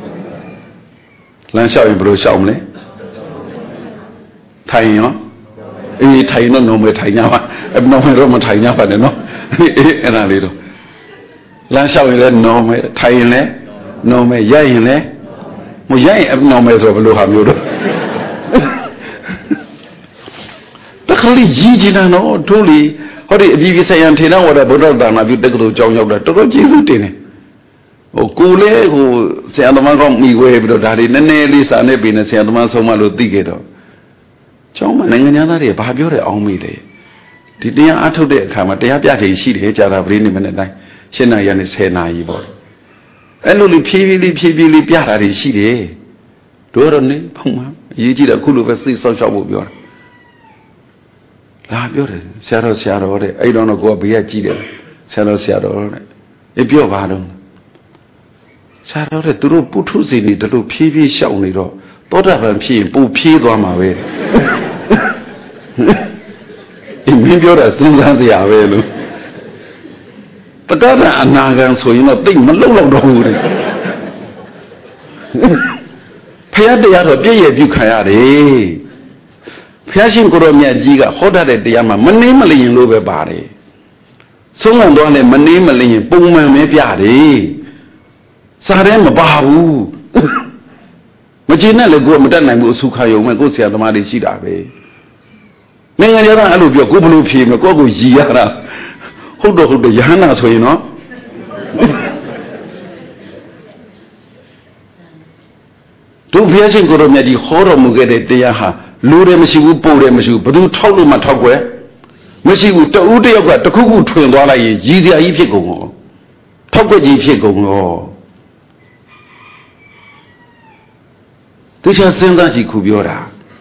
လမ်းလျှောက်ရင်ဘယ်လိုလျှောက်မလဲထိုင်ရောအေးထိုင်တော့ normal ထိုင်ကြပါ abnormal တော့မထိုင်ကြပါနဲ့နော်အေးအဲ့ဒါလေးတော့လမ်းလျှောက်ရင်လည်း normal ထိုင်ရင်လည်း normal ရိုက်ရင်လည်းမရိုက်ရင် abnormal ဆိုဘယ်လိုဟာမျိုးတော့တခါလေးကြီးကြီးနာတော့တို့လေဟောဒီအပြည်ပြည်ဆိုင်ရာထေရဝါဒဗုဒ္ဓသာနာပြုတက္ကသိုလ်ကျောင်းရောက်တာတော်တော်ကျေးဇူးတင်တယ်ဟိုကိုလေဟိုဆရာသမားကောင်းမိဝဲပြီးတော့ဒါတွေနည်းနည်းလေးစာနဲ့ပြီးနေဆရာသမားဆုံးမလို့သိခဲ့တော့ကျောင်းမှာနိုင်ငံသားတွေဘာပြောတယ်အောင်မေးတယ်ဒီတရားအထုတ်တဲ့အခါမှာတရားပြချိန်ရှိတယ်ကြာတာပရိနိဗ္ဗာန်နဲ့တိုင်းရှင်းနာရနဲ့ဆယ်နာရီပေါ့အဲ့လိုလေးဖြည်းဖြည်းလေးဖြည်းဖြည်းလေးပြတာတွေရှိတယ်တို့တော့နေဖုံမှာအရေးကြီးတယ်အခုလိုပဲစိတ်ဆောက်ရှောက်ဖို့ပြောတာလာပြောတယ်ဆရာတော်ဆရာတော်တဲ့အဲ့တော့တော့ကိုကဘေးကကြည့်တယ်ဆရာတော်ဆရာတော်တဲ့အေးပြောပါတော့ဆရာတော်တဲ့သူတို့ပုထုဇဉ်တွေတို့ဖြည်းဖြည်းရှောက်နေတော့သောတာပန်ဖြစ်ရင်ပူဖြည်းသွားမှာပဲအင်းမင်းပြောတာစဉ်းစားစရာပဲလို့တက္ကသအနာဂံဆိုရင်တော့တိတ်မလုံလောက်တော့ဘူးတဲ့ဖျားတရားတော့ပြည့်ရပြုခံရတယ်ဖျားရှင်ကိုရောမြတ်ကြီးကဟောတတ်တဲ့တရားမှာမနှင်းမလျင်လို့ပဲပါတယ်ဆုံးမသွားလဲမနှင်းမလျင်ပုံမှန်ပဲပြတယ်စားတယ်မပါဘူးမကျေနပ်လည်းကိုယ်မတတ်နိုင်ဘူးအဆုခါယုံမဲ့ကိုယ်ဆရာသမားတွေရှိတာပဲနိုင်ငံခြားသားအဲ့လိုပြောကိုဘလို့ဖြေမကိုယ့်ကိုရည်ရတာဟုတ်တော့ဟုတ်တယ်ယဟန္တာဆိုရင်နော်တို့ဘုရားရှင်ကိုရောမြတ်ကြီးဟောတော်မူခဲ့တဲ့တရားဟာလူတယ်မရှိဘူးပို့တယ်မရှိဘူးဘယ်သူထောက်လို့မှထောက်ွယ်မရှိဘူးတဦးတယောက်ကတခုခုထွင်သွားလိုက်ရင်ရည်စရာကြီးဖြစ်ကုန်ရောထောက်ွက်ကြီးဖြစ်ကုန်ရောသူချစဉ်းစားကြည့်ခုပြောတာ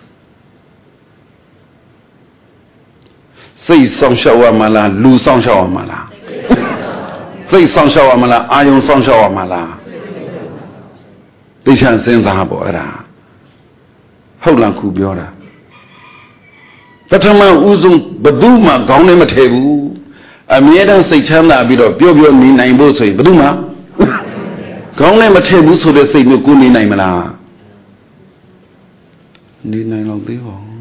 စိတ်ဆောင်ရှောက်ရမလားလူဆောင်ရှောက်ရမလားစိတ်ဆောင်ရှောက်ရမလားအာယုံဆောင်ရှောက်ရမလားသိချင်စဉ်းစားပေါ့အဲ့ဒါဟုတ်လားခုပြောတာပထမဦးဆုံးဘယ်သူမှခေါင်းနဲ့မထည့်ဘူးအမြဲတမ်းစိတ်ချမ်းသာပြီးတော့ပျော့ပျော့နေနိုင်ဖို့ဆိုရင်ဘယ်သူမှခေါင်းနဲ့မထည့်ဘူးဆိုတဲ့စိတ်မျိုးကိုနေနိုင်မလားနေနိုင်တော့သေးပါဘူး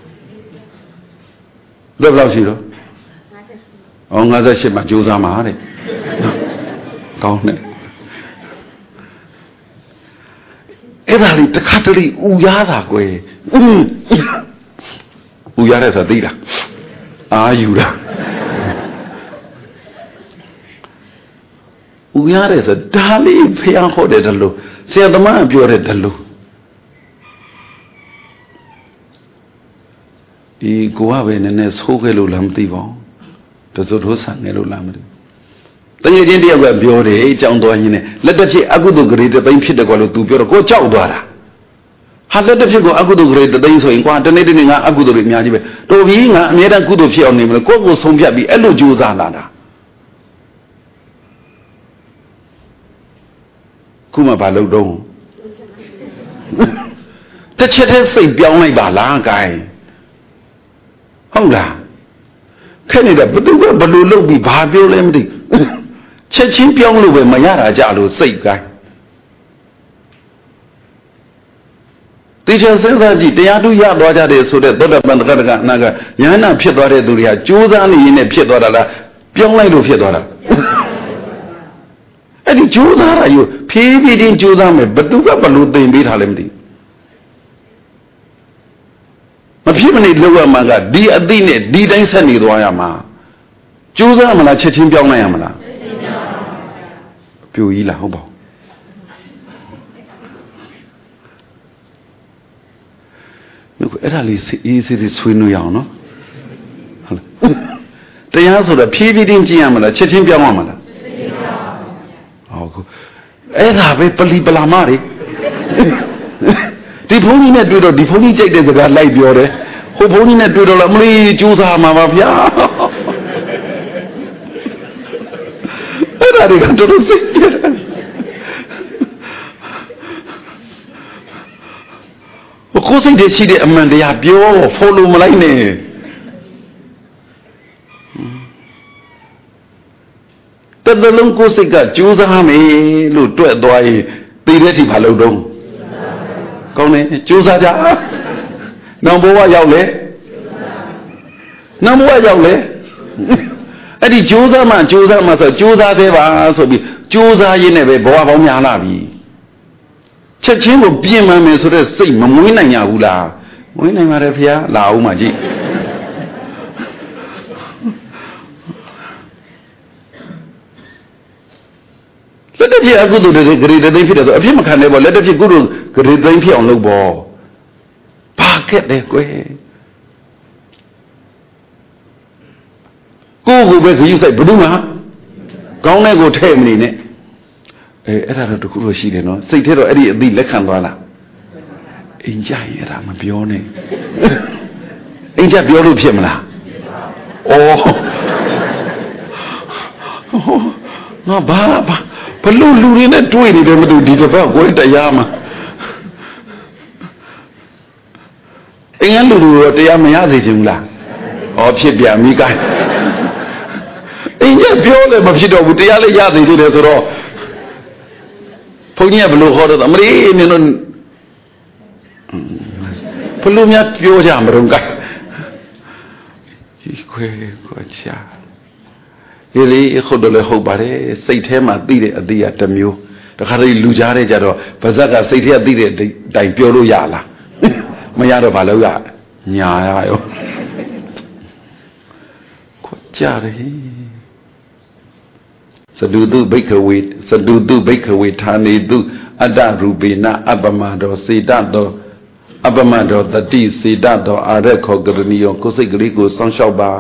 ဘယ်လောက်ရှိတော့အော်58မှာကြိုးစားမှာတဲ့ကောင်းတယ်အဲ့ဒါလေးတစ်ခါတလေဥရတာကွယ်ဥရတဲ့ဆိုသိတာအာယူတာဥရတဲ့ဆိုဒါလေးဖျားဟောတယ်တလို့ဆရာသမားပြောတယ်တလို့ဒီကိုကပဲနည်းနည်းဆိုးခဲ့လို့လားမသိပါဘူးတစိုးထိုးဆန်နေလို့လားမသိဘူးတကယ်ချင်းတယောက်ကပြောတယ်အကြောင်းသွားရင်းနဲ့လက်တစ်ဖြစ်အကုသိုလ်ဂရေတသိန်းဖြစ်တယ်ကွာလို့ तू ပြောတော့ကိုကြောက်သွားတာဟာလက်တစ်ဖြစ်ကိုအကုသိုလ်ဂရေတသိန်းဆိုရင်ကွာတနေ့တနေ့ငါအကုသိုလ်တွေအများကြီးပဲတော်ပြီငါအမြဲတမ်းကုသိုလ်ဖြစ်အောင်နေမလို့ကိုယ့်ကိုဆုံးဖြတ်ပြီးအဲ့လိုကြိုးစားလာတာခုမှဘာလုပ်တော့တစ်ချက်တည်းစိတ်ပြောင်းလိုက်ပါလားဂိုင်းဟုတ်လားခဲ့နေတဲ့ဘသူကဘလို့လုပ်ပြီးဘာပြောလဲမသိချက်ချင်းပြောင်းလို့ပဲမရတာကြလို့စိတ်ကိုင်းတေချာစဉ်းစားကြည့်တရားသူရသွားကြတယ်ဆိုတဲ့သောတပန်တက္ကတကအနာကယဟနာဖြစ်သွားတဲ့သူတွေကကြိုးစားနေရင်နဲ့ဖြစ်သွားတာလားပြောင်းလိုက်လို့ဖြစ်သွားတာအဲ့ဒီကြိုးစားတာယူဖြည်းဖြည်းချင်းကြိုးစားမယ်ဘသူကဘလို့သင်ပေးထားလဲမသိမဖြစ်မနေလောက်ရမှာကဒီအသိနဲ့ဒီတိုင်းဆက်နေသွားရမှာကြိုးစားမလားချက်ချင်းပြောင်းလိုက်ရမလားပြိုကြီးလားဟုတ်ပါဘူးအဲ့ဒါလေးအေးစေးစေးဆွေးနွေးအောင်နော်ဟုတ်လားတရားဆိုတော့ဖြည်းဖြည်းချင်းကျင့်ရမလားချက်ချင်းပြောင်းရမလားဟုတ်အဲ့ဒါပဲပလီပလာမတွေဒီဘုန်းကြီးနဲ့တွေ့တော့ဒီဘုန်းကြီးကြိုက်တဲ့စကားလိုက်ပြောတယ်ဟိုဘုန်းကြီးနဲ့တွေ့တော့လည်းမလေးကြိုးစားမှာပါဗျာအဲ့ဒါတွေကတော်တော်စိတ်ကြတယ်ကိုယ်စိတ်တွေရှိတဲ့အမှန်တရားပြော follow မလိုက်နဲ့တတလုံးကိုယ်စိတ်ကကြိုးစားမယ်လို့တွေ့သွားရင်သိတဲ့အထိမလုပ်တော့ကောင်းတယ်ကြိုးစားကြနောက်ဘဝရောက်လေနောက်ဘဝရောက်လေအဲ့ဒီကြိုးစားမှကြိုးစားမှဆိုကြိုးစားသေးပါဆိုပြီးကြိုးစားရင်းနဲ့ပဲဘဝပေါင်းများလာပြီချက်ချင်းကိုပြင်မှမယ်ဆိုတဲ့စိတ်မမွေးနိုင်ရဘူးလားမွေးနိုင်ပါတယ်ဖေလာအောင်ပါကြည့်လက်တစ်ဖြစ်အကုသိုလ်တွေဂရေသိမ့်ဖြစ်တယ်ဆိုအဖြစ်မခံနဲ့ပေါ့လက်တစ်ဖြစ်ကုသိုလ်ဂရေသိမ့်ဖြစ်အောင်လုပ်ပေါ့ဘာခက်တယ်ကွယ်ကိုယ်ကိုပဲခရုစိုက်ဘယ်သူမှကောင်းတဲ့ကိုထဲ့မနေနဲ့အဲအဲ့ဒါတော့တခုတော့ရှိတယ်နော်စိတ်ထဲတော့အဲ့ဒီအသိလက်ခံသွားလားအင်းကြရင်အဲ့ဒါမပြောနဲ့အင်းကြပြောလို့ဖြစ်မလားဩငါဘာဘာဘလို့လူတွေနဲ့တွေ့နေတယ်မသိဒီတစ်ပတ်ကိုယ်တရားမှာအင်းလူတွေတော့တရားမရစေချင်ဘူးလားဩဖြစ်ပြမိကိုင်းအင်းကြပြောလည်းမဖြစ်တော့ဘူးတရားလည်းရသေးတယ်ဆိုတော့ဘုန်းကြီးကဘလို့ခေါ်တော့အမလေးနင်တို့ဘလို့များပြောကြမလို့ကဒီခွေခွချာဒီလေဟုတ်တယ်လေဟုတ်ပါတယ်စိတ်ထဲမှာသိတဲ့အသေးကတစ်မျိုးတခါတည်းလူကြားတဲ့ကြတော့ဗဇက်ကစိတ်ထဲကသိတဲ့အတိုင်ပြောလို့ရလားမရတော့ဘာလို့ရညာရရောခွကြတယ်စတုတုဘိက္ခဝေစတုတုဘိက္ခဝေဌာနေတုအတ္တရူပေနအပမတောစေတတောအပမတောတတိစေတတောအာရခောကရဏီယောကိုယ်စိတ်ကလေးကိုစောင့်ရှောက်ပါ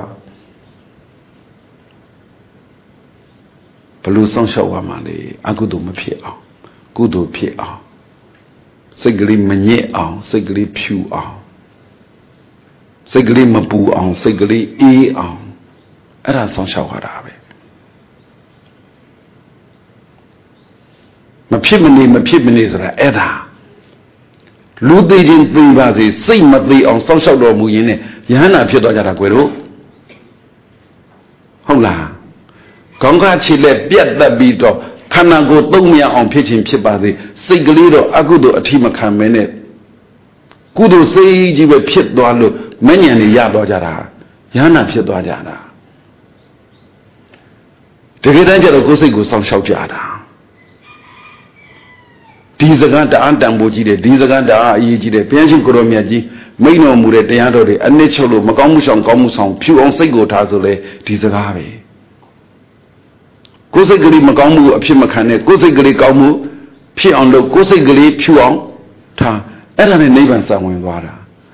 ဘလို့စောင့်ရှောက်ရမှာလေအကုသိုလ်မဖြစ်အောင်ကုသိုလ်ဖြစ်အောင်စိတ်ကလေးမညစ်အောင်စိတ်ကလေးဖြူအောင်စိတ်ကလေးမပူအောင်စိတ်ကလေးအေးအောင်အဲ့ဒါစောင့်ရှောက်ရတာပဲမဖြစ်မနေမဖြစ်မနေဆိုတာအဲ့ဒါလူသေးချင်းသိပါစေစိတ်မသေးအောင်စောင့်ရှောက်တော်မူရင်းနဲ့ယဟန္တာဖြစ်သွားကြတာကွယ်တို့ဟုတ်လားခေါင်းကားခြေလက်ပြတ်သက်ပြီးတော့ခန္ဓာကိုယ်သုံးမြအောင်ဖြစ်ခြင်းဖြစ်ပါစေစိတ်ကလေးတော့အကုသိုလ်အထိမခံမဲနဲ့ကုသိုလ်စိတ်ကြီးပဲဖြစ်သွားလို့မဉ္ဇဉ်တွေရသွားကြတာယဟန္တာဖြစ်သွားကြတာတကယ်တမ်းကျတော့ကိုယ်စိတ်ကိုစောင့်ရှောက်ကြတာဒီစကားတအားတန်ဖိုးကြီးတယ်ဒီစကားတအားအရေးကြီးတယ်ဘုရားရှင်ကိုရောမြတ်ကြီးမိန့်တော်မူတဲ့တရားတော်တွေအနစ်ချုပ်လို့မကောင်းမှုဆောင်ကောင်းမှုဆောင်ဖြူအောင်စိတ်ကိုထားဆိုလေဒီစကားပဲကိုယ်စိတ်ကလေးမကောင်းမှုအဖြစ်မခံနဲ့ကိုယ်စိတ်ကလေးကောင်းမှုဖြစ်အောင်လုပ်ကိုယ်စိတ်ကလေးဖြူအောင်ထားအဲ့ဒါနဲ့နိဗ္ဗာန်ဆောင်ဝင်သွားတာ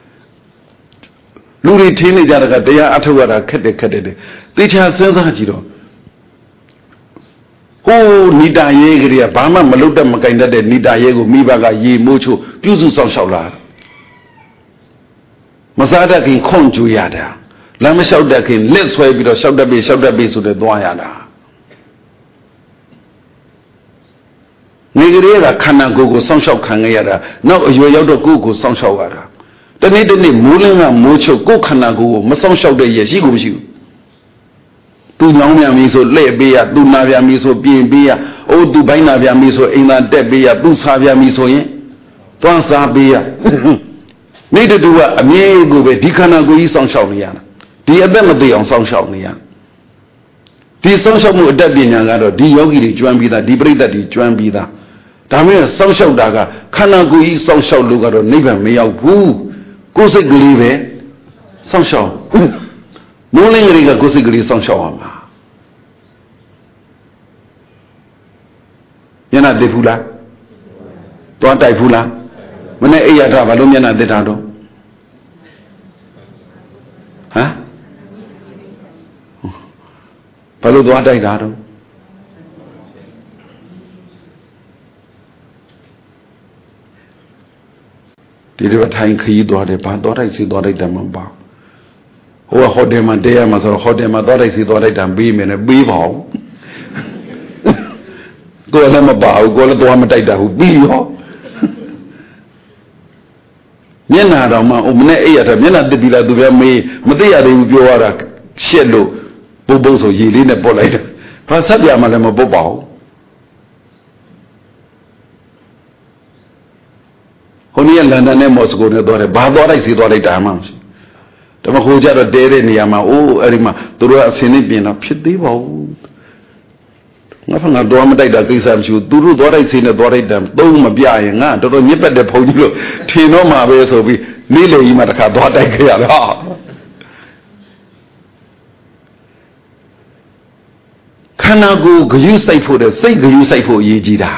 လူတွေထင်းနေကြတာကတရားအထုတ်ရတာခက်တယ်ခက်တယ်သေချာစဉ်းစားကြည့်တော့ဟိုနိတာရဲကလေးကဘာမှမလုပ်တတ်မကင်တတ်တဲ့နိတာရဲကိုမိဘကရေမိုးချိုးပြုစုဆောင်ရှောက်လာမစားတတ်ခင်ခွန်ကြွရတာလမ်းမလျှောက်တတ်ခင်လက်ဆွဲပြီးတော့လျှောက်တတ်ပြီလျှောက်တတ်ပြီဆိုတဲ့သွားရတာနေကလေးကခန္ဓာကိုယ်ကိုစောင့်ရှောက်ခံရတာနောက်အရွယ်ရောက်တော့ကိုယ်ကိုစောင့်ရှောက်ရတာတနေ့တနေ့မိုးလင်းကမိုးချုပ်ကိုယ်ခန္ဓာကိုယ်ကိုမစောင့်ရှောက်တဲ့ရရှိကိုမရှိဘူးသူညောင်းပြန်ပြီဆိုလှည့်ပေးရသူနာပြန်ပြီဆိုပြင်ပေးရအိုးသူဘိုင်းနာပြန်ပြီဆိုအိမ်သာတက်ပေးရသူစားပြန်ပြီဆိုရင်သွားစားပေးရနေ့တူကအမြဲကိုပဲဒီခန္ဓာကိုယ်ကြီးစောင့်ရှောက်နေရတာဒီအသက်မသေးအောင်စောင့်ရှောက်နေရဒီစောင့်ရှောက်မှုအတတ်ပညာကတော့ဒီယောဂီတွေကျွမ်းပြီးသားဒီပြိတ္တတွေကျွမ်းပြီးသားဒါမှမဟုတ်စောင့်ရှောက်တာကခန္ဓာကိုယ်ကြီးစောင့်ရှောက်လို့ကတော့နိဗ္ဗာန်မရောက်ဘူးကိုယ်စိတ်ကလေးပဲစောင့်ရှောက်မိုးလင်းကလေးကကိုယ်စိတ်ကလေးစောင့်ရှောက်ရမှာမျက်နှာတက်ဘူးလားတွားတိုက်ဘူးလားမနဲ့အိယာတော့ဘာလို့မျက်နှာတက်တာတော့ဟမ်ဘာလို့တွားတိုက်တာတော့ဒီလိုထိုင်ခရီးသွားတယ်ဘာသွားတိုက်စီသွားတိုက်တယ်မပါဟိုဟိုတယ်မှာတရားမှာဆိုတော့ဟိုတယ်မှာသွားတိုက်စီသွားတိုက်တယ်ပြီးမယ်နဲ့ပြီးပါဦးကိုယ်လည်းမပါဘူးကိုယ်လည်းသွားမတိုက်တာဘူးပြီးရောမျက်နာတော်မှာမနဲ့အဲ့ရတာမျက်နာတစ်တီလာသူပြမေးမသိရသေးဘူးပြောရတာရှက်လို့ပုတ်ပုတ်ဆိုရေလေးနဲ့ပုတ်လိုက်တယ်ဘာဆက်ပြမှလည်းမပုတ်ပါဘူးဟိုနေ့လန်ဒန်နဲ့မော်စကိုနဲ့သွားတယ်ဘာသွားလိုက်စီသွားလိုက်တာမှမရှိဒါမှဟိုကြတော့တဲတဲ့နေရာမှာအိုးအဲ့ဒီမှာသူတို့ကအစင်းလေးပြင်တော့ဖြစ်သေးပါဘူးငါဖငါတော့မတိုက်တာကိစ္စမရှိဘူးသူတို့သွားတိုက်စီနဲ့သွားတိုက်တယ်သုံးမပြရင်ငါတော်တော်ညစ်ပတ်တဲ့ဘုံကြီးလို့ထင်တော့မှာပဲဆိုပြီးနေ့လေကြီးမှတစ်ခါသွားတိုက်ခဲ့ရတော့ခန္ဓာကိုယ်ဂယုစိုက်ဖို့တဲ့စိတ်ဂယုစိုက်ဖို့အရေးကြီးတာ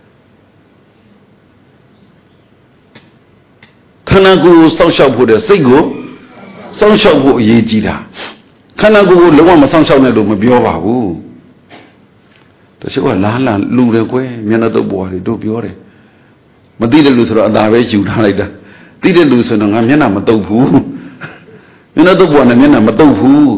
ခန္ဓာကိုယ်ကိုစောင့်ရှောက်ဖို့တဲ့စိတ်ကိုစောင့်ရှောက်ဖို့အရေးကြီးတာခန္ဓာကိုယ်ကိုလုံးဝမစောင့်ရှောက်နဲ့လို့မပြောပါဘူးတချို့ကလားလားလူတယ်ကွယ်မျက်နှာတုပ်ပေါ်တယ်တို့ပြောတယ်မသိတဲ့လူဆိုတော့အသာပဲယူထားလိုက်တာသိတဲ့လူဆိုတော့ငါမျက်နှာမတုပ်ဘူးမျက်နှာတုပ်ပေါ်နဲ့မျက်နှာမတုပ်ဘူး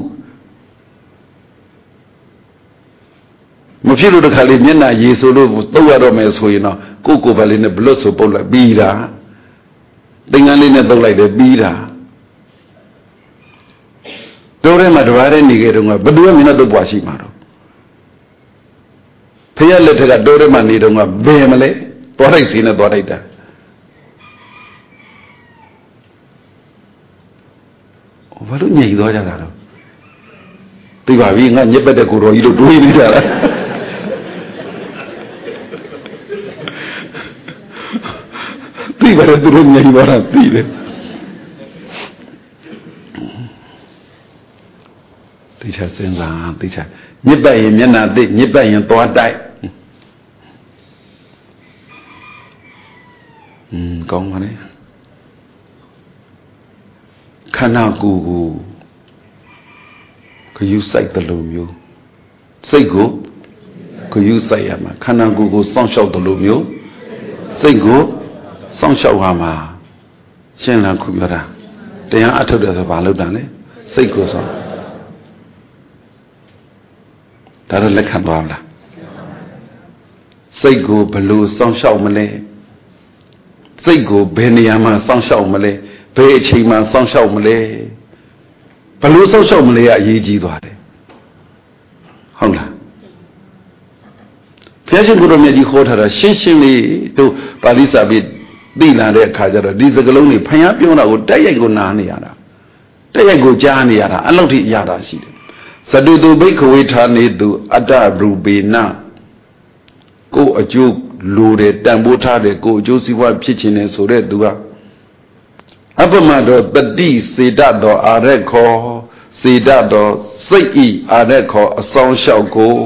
မဖြစ်လို့တခါလေးမျက်နှာရေဆိုလို့တုပ်ရတော့မယ်ဆိုရင်တော့ကိုယ့်ကိုယ်ပဲလေးနဲ့ဘလွတ်ဆိုပုတ်လိုက်ပြီးတာသင်္ကန်းလေးနဲ့တုပ်လိုက်တယ်ပြီးတာတို့ထဲမှာတဘာတဲ့နေကြတော့ကဘယ်သူမှမျက်နှာတုပ်ပွားရှိမှာတော့ဖျက်လက်ထက်ကတို့ထဲမှာနေတော့ကဘယ်မလဲသွားလိုက်စီနဲ့သွားလိုက်တာဘာလို့ညင်သွားကြတာတော့သိပါပြီငါညက်ပတ်တဲ့ကိုတော်ကြီးတို့တွေးနေကြတာသိပါတယ်သူတို့ညင်သွားတာသိတယ်သိချစဉ်းစားသိချညစ်ပတ်ရင်မျက်နှာသိညစ်ပတ်ရင်သွားတိုက်อืมကောင်းပါလေခန္ဓာကိုယ်ကိုခယူစိုက်တယ်လို့မျိုးစိတ်ကိုခယူစိုက်ရမှာခန္ဓာကိုယ်ကိုစောင့်ရှောက်တယ်လို့မျိုးစိတ်ကိုစောင့်ရှောက်ရမှာရှင်းလားခုပြောတာတရားအထုတ်တယ်ဆိုဘာလုပ်တာလဲစိတ်ကိုစောင့်ဒါတော့လက်ခံသွားမလားစိတ်ကိုဘယ်လိုစောင့်ရှောက်မလဲစိတ်ကိုဘယ်နေရာမှာစောင့်ရှောက်မလဲဘယ်အချိန်မှာစောင့်ရှောက်မလဲဘယ်လိုစောင့်ရှောက်မလဲအရေးကြီးသွားတယ်ဟုတ်လားဘုရားရှင်ကိုယ်တော်မြတ်ကြီးခေါ်ထားတာရှင်းရှင်းလေးတို့ပါဠိစာပြီးသိလာတဲ့အခါကျတော့ဒီစကားလုံးတွေဖျားပြောတာကိုတက်ရိုက်ကိုနားနေရတာတက်ရိုက်ကိုကြားနေရတာအဲ့လောက်ထိရတာရှိတယ်သတုတုဘိက္ခဝေဌာနေတုအတ္တရူပေနကိုအကျိုးလိုတယ်တန်ဖိုးထားတယ်ကိုအကျိုးစီးပွားဖြစ်ခြင်းနဲ့ဆိုတဲ့သူကအပမတော်တတိစေတတော်အာရက်ခောစေတတော်စိတ်ဤအာရက်ခောအဆောင်လျှောက်ကို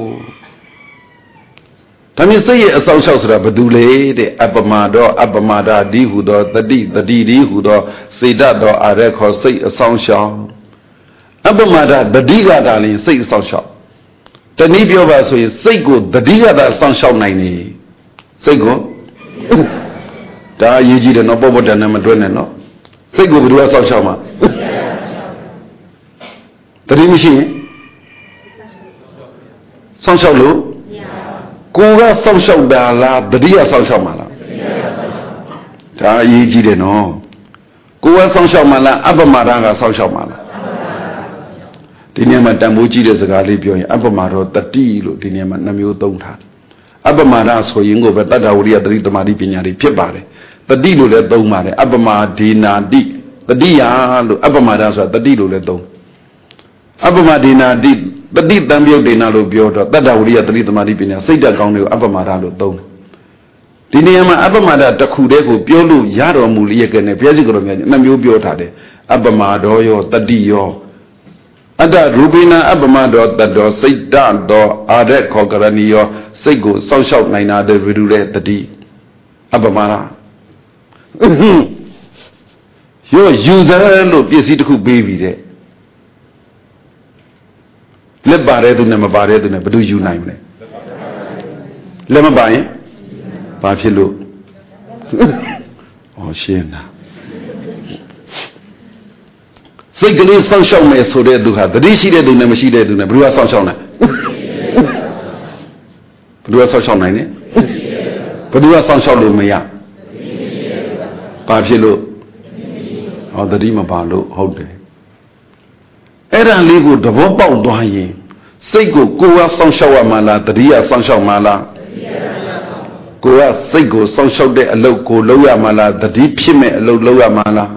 ဒါမျိုးစိတ်ရဲ့အဆောင်လျှောက်ဆိုတာဘာတူလဲတဲ့အပမတော်အပမဒာဒီဟုသောတတိတတိဒီဟုသောစေတတော်အာရက်ခောစိတ်အဆောင်လျှောက်အပမဒာတတိကတာလင်စိတ်အဆောင်လျှောက်တနည်းပြောပါဆိုရင်စိတ်ကိုတတိကတာအဆောင်လျှောက်နိုင်နေစိတ်ကိုဒါအရေးကြီးတယ်နော်ပေါ့ပေါ့တန်နဲ့မတွဲနဲ့နော်စိတ်ကိုဘယ်လိုအဆောင်လျှောက်မှာတတိမရှိရင်ဆောင်းလျှောက်လို့ကိုယ်ကဆောင်းလျှောက်တာလားတတိကဆောင်းလျှောက်မှာလားဒါအရေးကြီးတယ်နော်ကိုယ်ကဆောင်းလျှောက်မှာလားအပမဒာကဆောင်းလျှောက်မှာလားဒီနေရာမှာတန်ဖိုးကြီးတဲ့စကားလေးပြောရင်အပမတော်တတိလို့ဒီနေရာမှာနှမျိုးသုံးထားအပမဒဆိုရင်ကိုပဲတတ္တဝရိယတတိတမာတိပညာတွေဖြစ်ပါတယ်တတိလို့လည်းသုံးပါတယ်အပမဒေနာတိတတိယလို့အပမဒဆိုတာတတိလို့လည်းသုံးအပမဒေနာတိတတိတံပြုတ်ဒေနာလို့ပြောတော့တတ္တဝရိယတတိတမာတိပညာစိတ်တက်ကောင်းတွေကိုအပမဒလို့သုံးဒီနေရာမှာအပမဒတစ်ခုတည်းကိုပြောလို့ရတော်မူလျက်ကနဲ့ဘုရားရှိခိုးတော်မြတ်နှမျိုးပြောထားတယ်အပမဒောရောတတိရောအတ္တရူပိနာအပမဒောတတ္တောစိတ်တတော်အာရက်ခောကရဏီယောစိတ်ကိုစောင့်ရှောက်နိုင်တာတဲ့ဝိရုတဲ့တတိအပမဒရောယူဇာလို့ပစ္စည်းတစ်ခုပေးပြီတဲ့လက်ပါတဲ့သူနဲ့မပါတဲ့သူနဲ့ဘယ်သူယူနိုင်မလဲလက်မပါရင်ဘာဖြစ်လို့ဩရှင်းတာစိတ်ကလေးစောင့်ရှောက်မယ်ဆိုတဲ့သူဟာတတိရှိတဲ့သူနဲ့မရှိတဲ့သူနဲ့ဘယ်သူကစောင့်ရှောက်နိုင်ဘယ်သူကစောင့်ရှောက်နိုင်လဲဘယ်သူကစောင့်ရှောက်လို့မရဘာဖြစ်လို့ဟောတတိမပါလို့ဟုတ်တယ်အဲ့ဒါလေးကိုသဘောပေါက်သွားရင်စိတ်ကိုကိုယ်ကစောင့်ရှောက်ရမှာလားတတိယစောင့်ရှောက်မှာလားကိုယ်ကစိတ်ကိုစောင့်ရှောက်တဲ့အလုပ်ကိုလုပ်ရမှာလားတတိဖြစ်မဲ့အလုပ်လုပ်ရမှာလား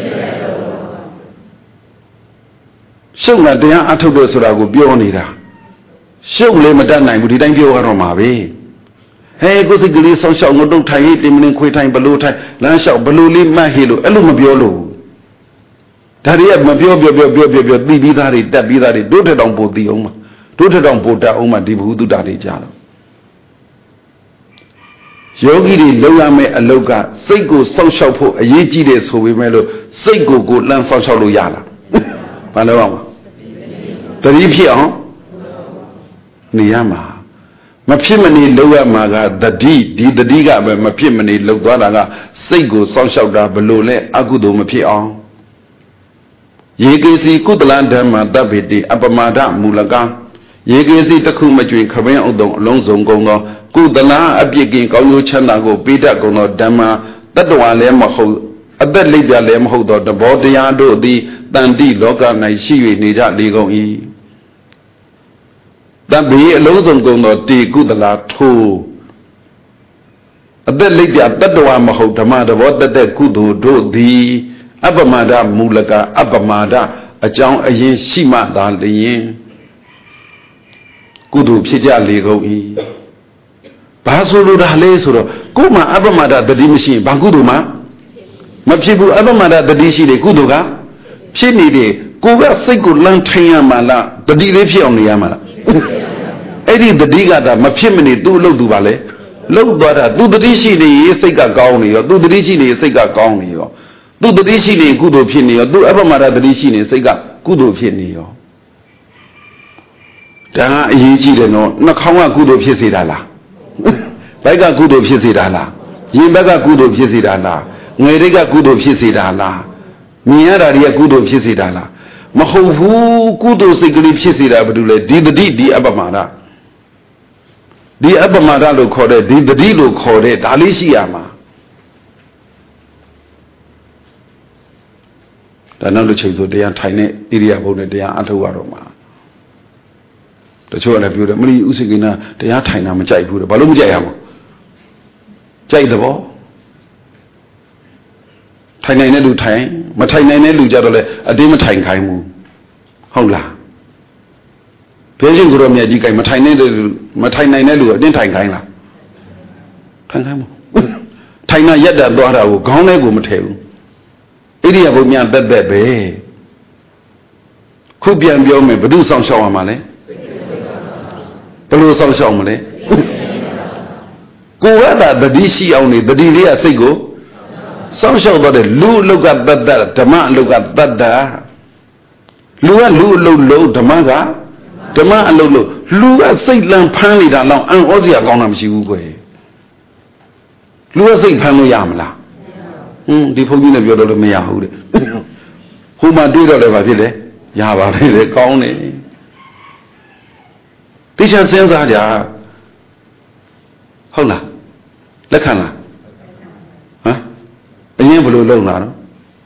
ရှုပ်တာတရားအထုတ်လို့ဆိုတာကိုပြောနေတာရှုပ်လည်းမတတ်နိုင်ဘူးဒီတိုင်းပြောရတော့မှာပဲဟဲကိုယ်စိတ်ကလေးစောင့်ရှောက်ငုတ်တုတ်ထိုင်ရေးတင်မင်းခွေးထိုင်ဘလို့ထိုင်လမ်းလျှောက်ဘလို့လေးမှတ်ဟေလို့အဲ့လိုမပြောလို့ဒါတွေကမပြောပြောပြောပြောပြောပြောသိပြီးသားတွေတက်ပြီးသားတွေတို့ထက်တောင်ပိုသိအောင်မှာတို့ထက်တောင်ပိုတက်အောင်မှာဒီဘုသူတ္တတွေကြတော့ယောဂီတွေလုံရမယ့်အလုတ်ကစိတ်ကိုစောင့်ရှောက်ဖို့အရေးကြီးတယ်ဆိုပေမဲ့လို့စိတ်ကိုကိုလမ်းစောင့်ရှောက်လို့ရလားဘာလို့အောင်တတိဖြစ်အောင်နေရမှာမဖြစ်မနေလုံရမှာကတတိဒီတတိကပဲမဖြစ်မနေလုံသွားတာကစိတ်ကိုစောင့်ရှောက်တာဘလို့လဲအကုသိုလ်မဖြစ်အောင်ယေကေစီကုသလဓမ္မတပ္ပိတိအပမဒမူလကယေကေစီတစ်ခုမကျွင်ခပင်းဥဒ္ဒံအလုံးစုံကုန်သောကုသလအပြစ်ကင်ကောင်းကျိုးချမ်းသာကိုပေးတတ်ကုန်သောဓမ္မတတ္တဝါလည်းမဟုတ်အသက်လိပ်ပြလည်းမဟုတ်သောတဘောတရားတို့သည်တန်တိလောက၌ရှိ၍နေကြလေကုန်၏တပ္ပိအလုံးစုံကုန်သောတေကုသလထိုအသက်လိပ်ပြတတ္တဝါမဟုတ်ဓမ္မတဘောတတ်တဲ့ကုသိုလ်တို့သည်အပမဒမူလကအပမဒအကြောင်းအရင်ရှိမှသာလျင်ကုသိုလ်ဖြစ်ကြလေကုန်၏ဘာဆိုလိုတာလဲဆိုတော့ကိုယ်မှာအပမဒတတိမရှိရင်ဘာကုသိုလ်မှမဖြစ်ဘူးအပမဒတတိရှိတယ်ကုသိုလ်ကဖြစ်နေတယ်ကိုယ်ကစိတ်ကိုလမ်းထိုင်ရမှာလားတတိလေးဖြစ်အောင်နေရမှာလားအဲ့ဒီတတိကဒါမဖြစ်မနေသူ့အလုပ်သူပါလေလှုပ်သွားတာသူတတိရှိနေရင်စိတ်ကကောင်းနေရောသူတတိရှိနေရင်စိတ်ကကောင်းနေရောသူတတိရှိနေကုသိုလ်ဖြစ်နေရောသူအပမဒတတိရှိနေစိတ်ကကုသိုလ်ဖြစ်နေရောဒါကအရေးကြီးတယ်နော်နှာခေါင်းကကုသိုလ်ဖြစ်စေတာလားဘိုက်ကကုသိုလ်ဖြစ်စေတာလားရင်ဘက်ကကုသိုလ်ဖြစ်စေတာလားငွေတွေကကုသိုလ်ဖြစ်စေတာလားမြင်ရတာတွေကကုသိုလ်ဖြစ်စေတာလားမဟုတ်ဘူးကုသိုလ်စိတ်ကလေးဖြစ်စေတာဘာလို့လဲဒီတတိဒီအပမဒဒီအပမဒလို့ခေါ်တဲ့ဒီတတိလို့ခေါ်တဲ့ဒါလေးရှိရမှာဒါနောက်တစ်ချိန်ဆိုတရားထိုင်တဲ့ဣရိယာပုနဲ့တရားအထုတ်ရတော့မှာတချို့ကလည်းပြောတယ်မလီဥစိကိနာတရားထိုင်တာမကြိုက်ဘူးတဲ့ဘာလို့မကြိုက်ရမလဲကြိုက်တဲ့ဘောထိုင်နိုင်တဲ့လူထိုင်မထိုင်နိုင်တဲ့လူကြတော့လေအတင်းမထိုင်ခိုင်းဘူးဟုတ်လားဘယ်ရှင်ကိုရောမြတ်ကြီးကြိုက်မထိုင်နိုင်တဲ့လူမထိုင်နိုင်တဲ့လူအတင်းထိုင်ခိုင်းလားထိုင်ခိုင်းမထိုင်တာရက်တာသွားတာကိုခေါင်းထဲကိုမထည့်ဘူးဣရိယာပုညာတက်တက်ပဲခုပြန်ပြောမယ်ဘယ်သူစောင့်ရှောက်ရမှာလဲဘယ်လိုစောင့်ရှောက်မလဲကိုယ်ကသာတတိရှိအောင်နေတတိလေးကစိတ်ကိုစောင့်ရှောက်တော့တဲ့လူအလုတ်ကတတ်တတ်ဓမ္မအလုတ်ကတတ်တာလူကလူအလုတ်လုံးဓမ္မကဓမ္မအလုတ်လို့လူကစိတ်လန့်ဖမ်းနေတာတော့အံ့ဩစရာကောင်းတာမရှိဘူးကွယ်လူကစိတ်ဖမ်းလို့ရမလားဟင်းဒီဘုန်းကြီးနဲ့ပြောတော့လည်းမရဘူးတဲ့ဟိုမှာတွေးတော့လည်းဘာဖြစ်လဲရပါတယ်လေကောင်းတယ်တိကျစဉ်းစားကြဟုတ်လားလက်ခံလားဟမ်အရင်ဘယ်လိုလုပ်လာတော့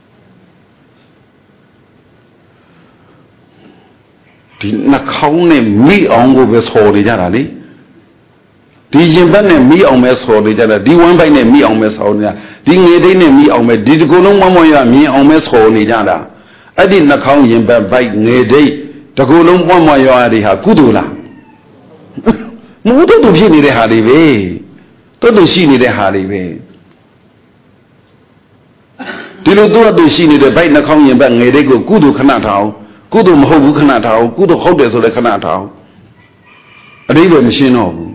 ဒီနှာခေါင်းနဲ့မိအောင်ကိုပဲဆော်နေကြတာလေဒီရင်ဘတ်နဲ့မိအောင်ပဲဆော်နေကြတာဒီဝမ်းပိုက်နဲ့မိအောင်ပဲဆော်နေတာဒီငေဒိတ်နဲ့မိအောင်ပဲဒီတကူလုံးမမွန်ရမြင်အောင်ပဲဆော်နေကြတာအဲ့ဒီနှာခေါင်းရင်ဘတ်ပိုက်ငေဒိတ်တကူလုံးမွန်မွန်ရရတွေဟာကုသိုလ်လားမဟုတ်တော့သူဖြစ်နေတဲ့ဟာတွေပဲတော်တော်ရှိနေတဲ့ဟာတွေပဲဒီလိုတော့သူရှိနေတဲ့ဘိုက်နှာခေါင်းရင်ဘတ်ငေဒိတ်ကိုကုသိုလ်ခဏထားအောင်ကုသိုလ်မဟုတ်ဘူးခဏထားအောင်ကုသိုလ်ဟုတ်တယ်ဆိုလည်းခဏထားအောင်အတိပ္ပယ်မရှင်းတော့ဘူး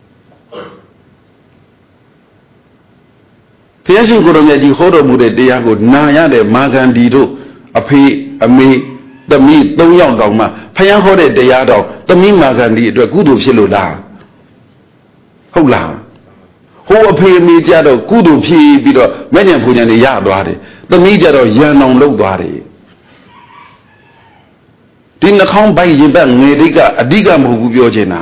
ဘုရားရှင်ကိုယ်တော်မြတ်ကြီးဟောတော်မူတဲ့တရားကိုနာရတဲ့မာဂန္ဒီတို့အဖေအမေသမီးသုံးယောက်တောင်မှဘုရားဟောတဲ့တရားတော်သမီးမာဂန္ဒီအတွက်ကုသိုလ်ဖြစ်လို့လားဟုတ်လားဟိုအဖေအမေကြတော့ကုသိုလ်ဖြစ်ပြီးတော့မဲ့ညံပူညံတွေရသွားတယ်သမီးကြတော့ရန်အောင်လုပ်သွားတယ်ဒီနှာခေါင်းပိုက်ရင်ပတ်ငယ်တိတ်ကအဓိကမဟုတ်ဘူးပြောချင်တာ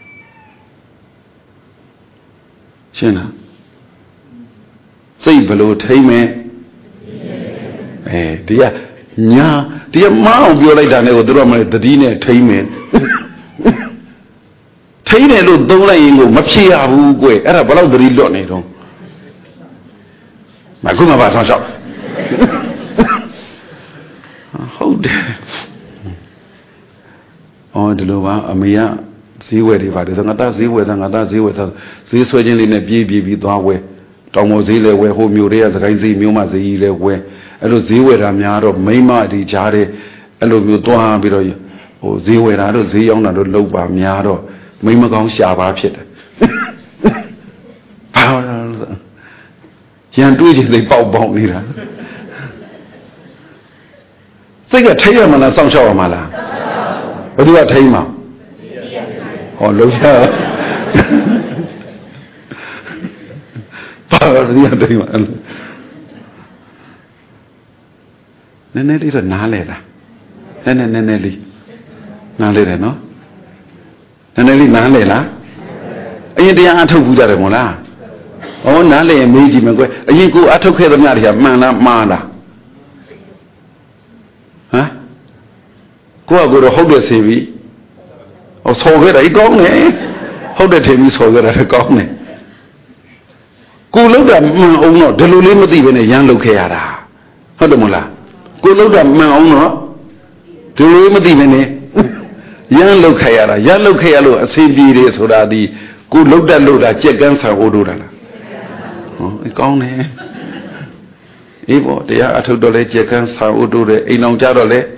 ရှင်းလားစိတ်ဘလို့ထိမ့်မယ်အဲဒီကညာဒီကမအောင်ပြောလိုက်တာနဲ့ကိုသူတို့ကမတတိနဲ့ထိမ့်မယ်ထိမ့်တယ်လို့သုံးလိုက်ရင်ကိုမဖြေရဘူးကွအဲ့ဒါဘယ်တော့သတိလွတ်နေတော့မခုမှပါဆောင်ရှောက်ဟုတ်တယ်အော်ဒီလိုပါအမေကဈေးဝယ်တွေပါတယ်ငါသားဈေးဝယ်တာငါသားဈေးဝယ်တာဈေးဆွဲခြင်းလေးနဲ့ပြေးပြေးပြီးသွားဝယ်တောင်ပေါ်ဈေးလည်းဝယ်ဟိုမြို့တွေကစကိုင်းဈေးမြို့မဈေးကြီးလည်းဝယ်အဲ့လိုဈေးဝယ်တာများတော့မိမဒီကြားတဲ့အဲ့လိုမျိုးသွားပြီးတော့ဟိုဈေးဝယ်တာတို့ဈေးရောက်တာတို့လောက်ပါများတော့မိမကောင်းရှာပါဖြစ်တယ်ဘာလို့ရန်တွေးချင်စိတ်ပေါက်ပေါက်နေတာစိတ်ကထိရမလားစောင့်ရှောက်ရမလားဘယ်သူကထိမှာဟောလုံးရပါရရထိမှာနည်းနည်းလေးတော့နားလဲလားနည်းနည်းနည်းနည်းလေးနားလဲတယ်နော်နည်းနည်းလေးနားလဲလားအရင်တရားအထုတ်ဘူးကြတယ်မို့လားဩနားလဲရင်မေးကြည့်မယ်ကွယ်အရင်ကိုအထုတ်ခဲ့သမျှတွေကမှန်လားမှားလားဟမ်ကိုကကိုတော့ဟုတ်တယ်စီပြီဟောဆော်ခဲ့တာကောင်းတယ်ဟုတ်တယ်ထင်ပြီးဆော်ခဲ့တာကောင်းတယ်ကိုလောက်တာမှန်အောင်တော့ဒီလိုလေးမသိဘဲနဲ့ရမ်းလုပ်ခဲ့ရတာဟုတ်တယ်မို့လားကိုလောက်တာမှန်အောင်တော့ဒီလိုလေးမသိဘဲနဲ့ရမ်းလုပ်ခဲ့ရတာရမ်းလုပ်ခဲ့ရလို့အဆင်ပြေတယ်ဆိုတာဒီကိုလောက်တတ်လို့တာကြက်ကန်းဆာဟိုးတို့တာလားဟောကောင်းတယ်အေးပေါ့တရားအထုတ်တော့လဲကြက်ကန်းဆာဟိုးတို့တယ်အိမ်အောင်ကြတော့လဲ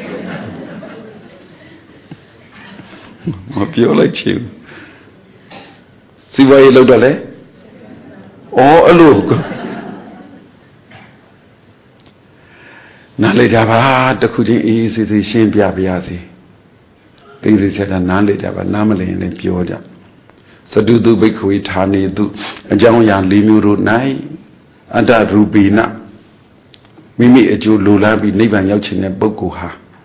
မပြောလိုက်ချင်စီပွားရေးလောက်တော့လဲဩအဲ့လိုနားလေကြပါတခုချင်းအေးစီစီရှင်းပြပါရစေတိရိစ္ဆာနားလေကြပါနားမလည်ရင်လည်းပြောကြသတုတုဘိက္ခဝေဌာနေတုအကြောင်းအရာ၄မျိုးတို့၌အတ္တရူပိနမိမိအကျိုးလိုလားပြီးနိဗ္ဗာန်ရောက်ခြင်းတဲ့ပုဂ္ဂိုလ်ဟာ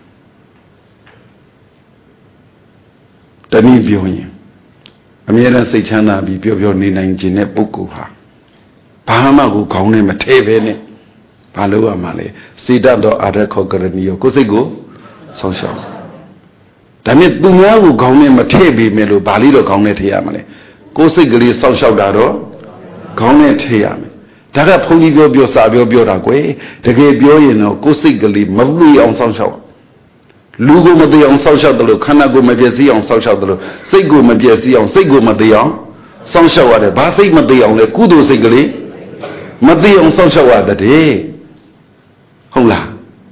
တနည်းပြောရင်အမြဲတမ်းစိတ်ချမ်းသာပြီးပျော်ပျော်နေနိုင်ခြင်းတဲ့ပုဂ္ဂိုလ်ဟာဘာမှကိုခေါင်းနဲ့မထဲပဲနဲ့ဘာလို့ရမှာလဲစေတတ်သောအာရခောကရဏီယောကိုယ်စိတ်ကိုဆောင်းရှောက်ဒါနဲ့သူများကိုခေါင်းနဲ့မထဲပေမဲ့လို့ဘာလို့တော့ခေါင်းနဲ့ထဲရမှာလဲကိုယ်စိတ်ကလေးဆောင်းရှောက်တာတော့ခေါင်းနဲ့ထဲရမယ်ဒါကဘုန်းကြီးပြောပြောစာပြောပြောတာကွယ်တကယ်ပြောရင်တော့ကိုယ်စိတ်ကလေးမပွေအောင်ဆောင်းရှောက်လူကိုမသိအောင်စောင့်ရှောက်တယ်လို့ခန္ဓာကိုယ်မပြည့်စည်အောင်စောင့်ရှောက်တယ်လို့စိတ်ကိုမပြည့်စည်အောင်စိတ်ကိုမသိအောင်စောင့်ရှောက်ရတယ်ဘာစိတ်မသိအောင်လဲကုသိုလ်စိတ်ကလေးမသိအောင်စောင့်ရှောက်ရတယ်ဟုတ်လား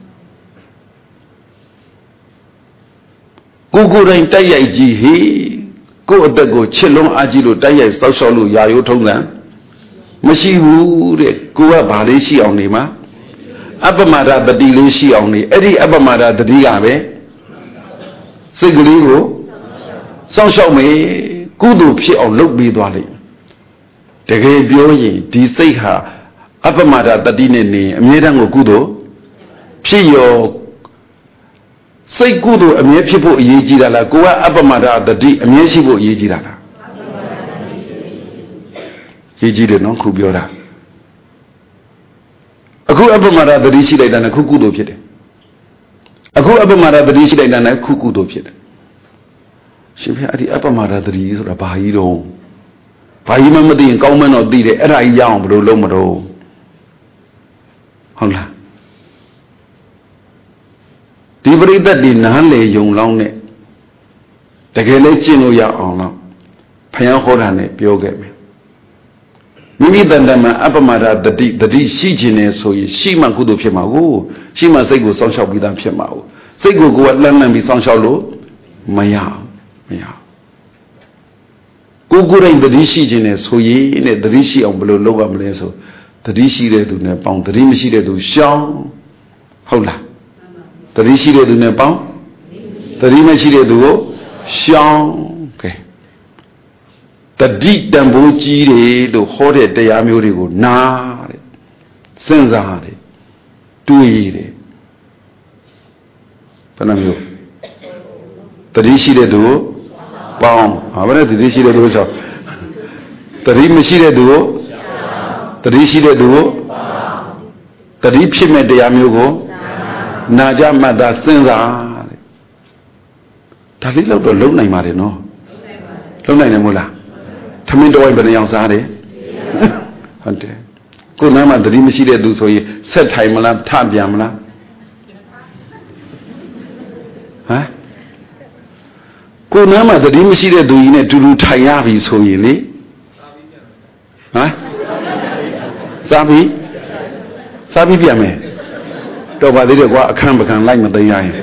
ကိုကိုယ်တိုင်တိုက်ရိုက်ကြည့်ဟေးကိုယ့်အသက်ကိုချစ်လုံးအားကြီးလို့တိုက်ရိုက်စောင့်ရှောက်လို့ယာရိုးထုံးတယ်မရှိဘူးတဲ့ကိုကဘာလေးရှိအောင်နေမှာအပ္ပမဒတတိလေးရှိအောင်နေအဲ့ဒီအပ္ပမဒတတိကပဲစိတ်ကလေးကိုစောင့်ရှောက်မယ်ကုသိုလ်ဖြစ်အောင်လုပ်ပေးသွားလိမ့်တကယ်ပြောရင်ဒီစိတ်ဟာအပ္ပမဒတတိနဲ့နေအမြဲတမ်းကိုကုသိုလ်ဖြစ်ရောစိတ်ကုသိုလ်အမြဲဖြစ်ဖို့အရေးကြီးတာလားကိုကအပ္ပမဒတတိအမြဲရှိဖို့အရေးကြီးတာလားရေးကြီးတယ်နော်ခုပြောတာအခုအပ္ပမဒတတိရှိလိုက်တာနဲ့ခုကုသိုလ်ဖြစ်တယ်အခုအပ္ပမဒတတိရှိလိုက်တာနဲ့ခုကုသိုလ်ဖြစ်တယ်ရှင်ဖေအဲ့ဒီအပ္ပမဒတတိဆိုတာဘာကြီးတော့ဘာကြီးမှမသိရင်ကောင်းမန်းတော့သိတယ်အဲ့ဒါကြီးရအောင်ဘယ်လိုလုပ်မလို့ဟုတ်လားဒီပရိသတ်ဒီနားလေယုံလောင်းနဲ့တကယ်လဲကျင့်လို့ရအောင်လို့ဖယားဟောတာနဲ့ပြောခဲ့မယ်မိမိတန်တမအပ္ပမဒတတိတတိရှိခြင်းနဲ့ဆိုရင်ရှိမှကုသိုလ်ဖြစ်မှာကိုရှိမှစိတ်ကိုစောင့်ရှောက်ပြီးသားဖြစ်မှာကိုစိတ်ကိုကိုယ်ကလှမ်းလှမ်းပြီးစောင့်ရှောက်လို့မရမရကိုကိုယ်တိုင်တတိရှိခြင်းနဲ့ဆိုရင်နဲ့တတိရှိအောင်ဘယ်လိုလုပ်ရမလဲဆိုတတိရှိတဲ့သူနဲ့ပေါင်းတတိမရှိတဲ့သူရှောင်ဟုတ်လားတတိရှိတဲ့သူနဲ့ပေါင်းတတိမရှိတဲ့သူကိုရှောင်ကဲတတိတန်ဖိုးကြီးတယ်လို့ဟောတဲ့တရားမျိုးတွေကိုနားတဲ့စဉ်းစားတယ်တွေးတယ်ဘယ်နှမျိုးတတိရှိတဲ့သူကိုပေါင်းဟာဘယ်နဲ့တတိရှိတဲ့သူကိုရှောင်တတိမရှိတဲ့သူကိုတတိရှိတဲ့သူကိုတတိဖြစ်မဲ့တရားမျိုးကိုနာကြမှတ်တာစဉ်းစားတဲ့ဒါလေးတော့တော့လုံနိုင်ပါတယ်နော်လုံနိုင်တယ်မို့လားထမင်းတော်ဘယ်နှယောက်စားတယ်ဟုတ်တယ်ကိုယ်နားမှာတတိမရှိတဲ့သူဆိုရင်ဆက်ထိုင်မလားထပြန်မလားဟမ်ကိုယ်နားမှာတတိမရှိတဲ့သူကြီးနဲ့တူတူထိုင်ရပြီဆိုရင်လေဟမ်စားပြီစားပြီပြန်မယ်တော့ပါသေးတယ်ကွာအခန်းပကံလိုက်မသိရရင်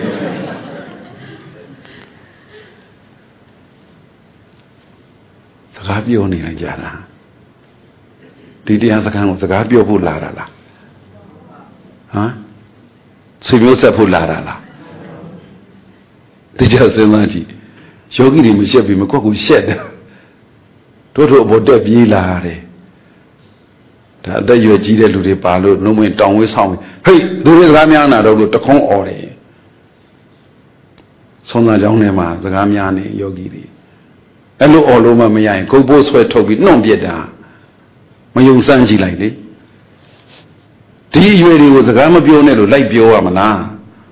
စကားပြောနေလိုက်ကြတာဒီတရားစကားကိုစကားပြောဖို့လာတာလားဟမ်ဆွေမျိုးဆက်ဖို့လာတာလားဒီကြောင့်စဉ်းစားကြည့်ယောဂီတွေမရှက်ပြီမကွက်ကိုရှက်တယ်တို့တို့အပေါ်တက်ပြေးလာတယ်ဒါအသက်ရွယ်ကြီးတဲ့လူတွေပါလို့နှုံးမင်းတောင်ဝေးဆောင်ဟိတ်သူတွေစကားများနာတော့လို့တခုံးអော်တယ်ဆုံးသာကြောင်းထဲမှာစကားများနေယောဂီတွေအဲ့လိုអော်လို့မှမရရင်ဂုတ်ဘိုးဆွဲထုတ်ပြီးနှုံပြစ်တာမယုံစမ်းကြည့်လိုက်လေဒီရွယ်တွေကိုစကားမပြောနဲ့လို့လိုက်ပြောရမလား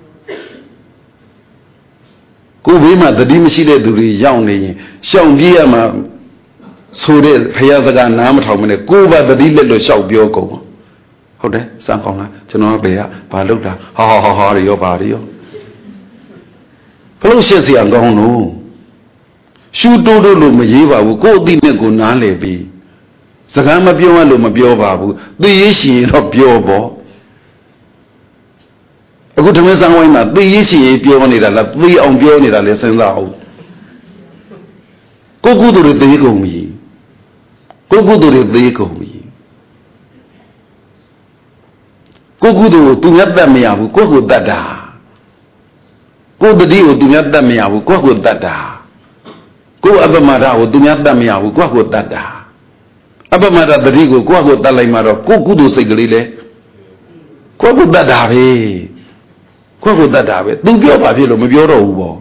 ကိုယ်ဘေးမှာတတိမရှိတဲ့သူတွေရောက်နေရင်ရှောင်ပြေးရမှာဆိုတဲ့ဖရာစကားနားမထောင်မနဲ့ကိုယ်ပါတတိလက်လို့ရှောက်ပြောကုန်ဟုတ်တယ်စမ်းကောင်းလားကျွန်တော်ကဘယ်ကဘာလုပ်တာဟာဟာဟာဟာရောပါရောဘလို့ရှက်စရာကောင်းလို့ရှူတိုးတိုးလို့မရေးပါဘူးကိုယ်အသိနဲ့ကိုနားလည်ပြီးစကားမပြောရလို့မပြောပါဘူးသိရရှိရင်တော့ပြောပေါ့အခုဓမ္မစံဝိုင်းမှာသိရရှိရင်ပြောနေတာလားသိအောင်ပြောနေတာလဲစဉ်းစားအောင်ကိုကုသိုလ်တွေသိကုန်ပြီကိုကုသိုလ်တွေသိကုန်ပြီကိုကုသိုလ်ကိုသူများတတ်မရဘူးကိုယ့်ကိုတတ်တာကိုတတိကိုသူများတတ်မရဘူးကိုယ့်ကိုတတ်တာကိုအပမဒကိုသူများတတ်မရဘူးကိုယ့်ကိုတတ်တာအပမဒတတိကိုကိုယ့်ကိုတတ်လိုက်မှတော့ကိုကုသိုလ်စိတ်ကလေးလဲကိုယ့်ကိုတတ်တာပဲကိုယ့်ကိုတတ်တာပဲသူပြောပါဖြစ်လို့မပြောတော့ဘူးပေါ့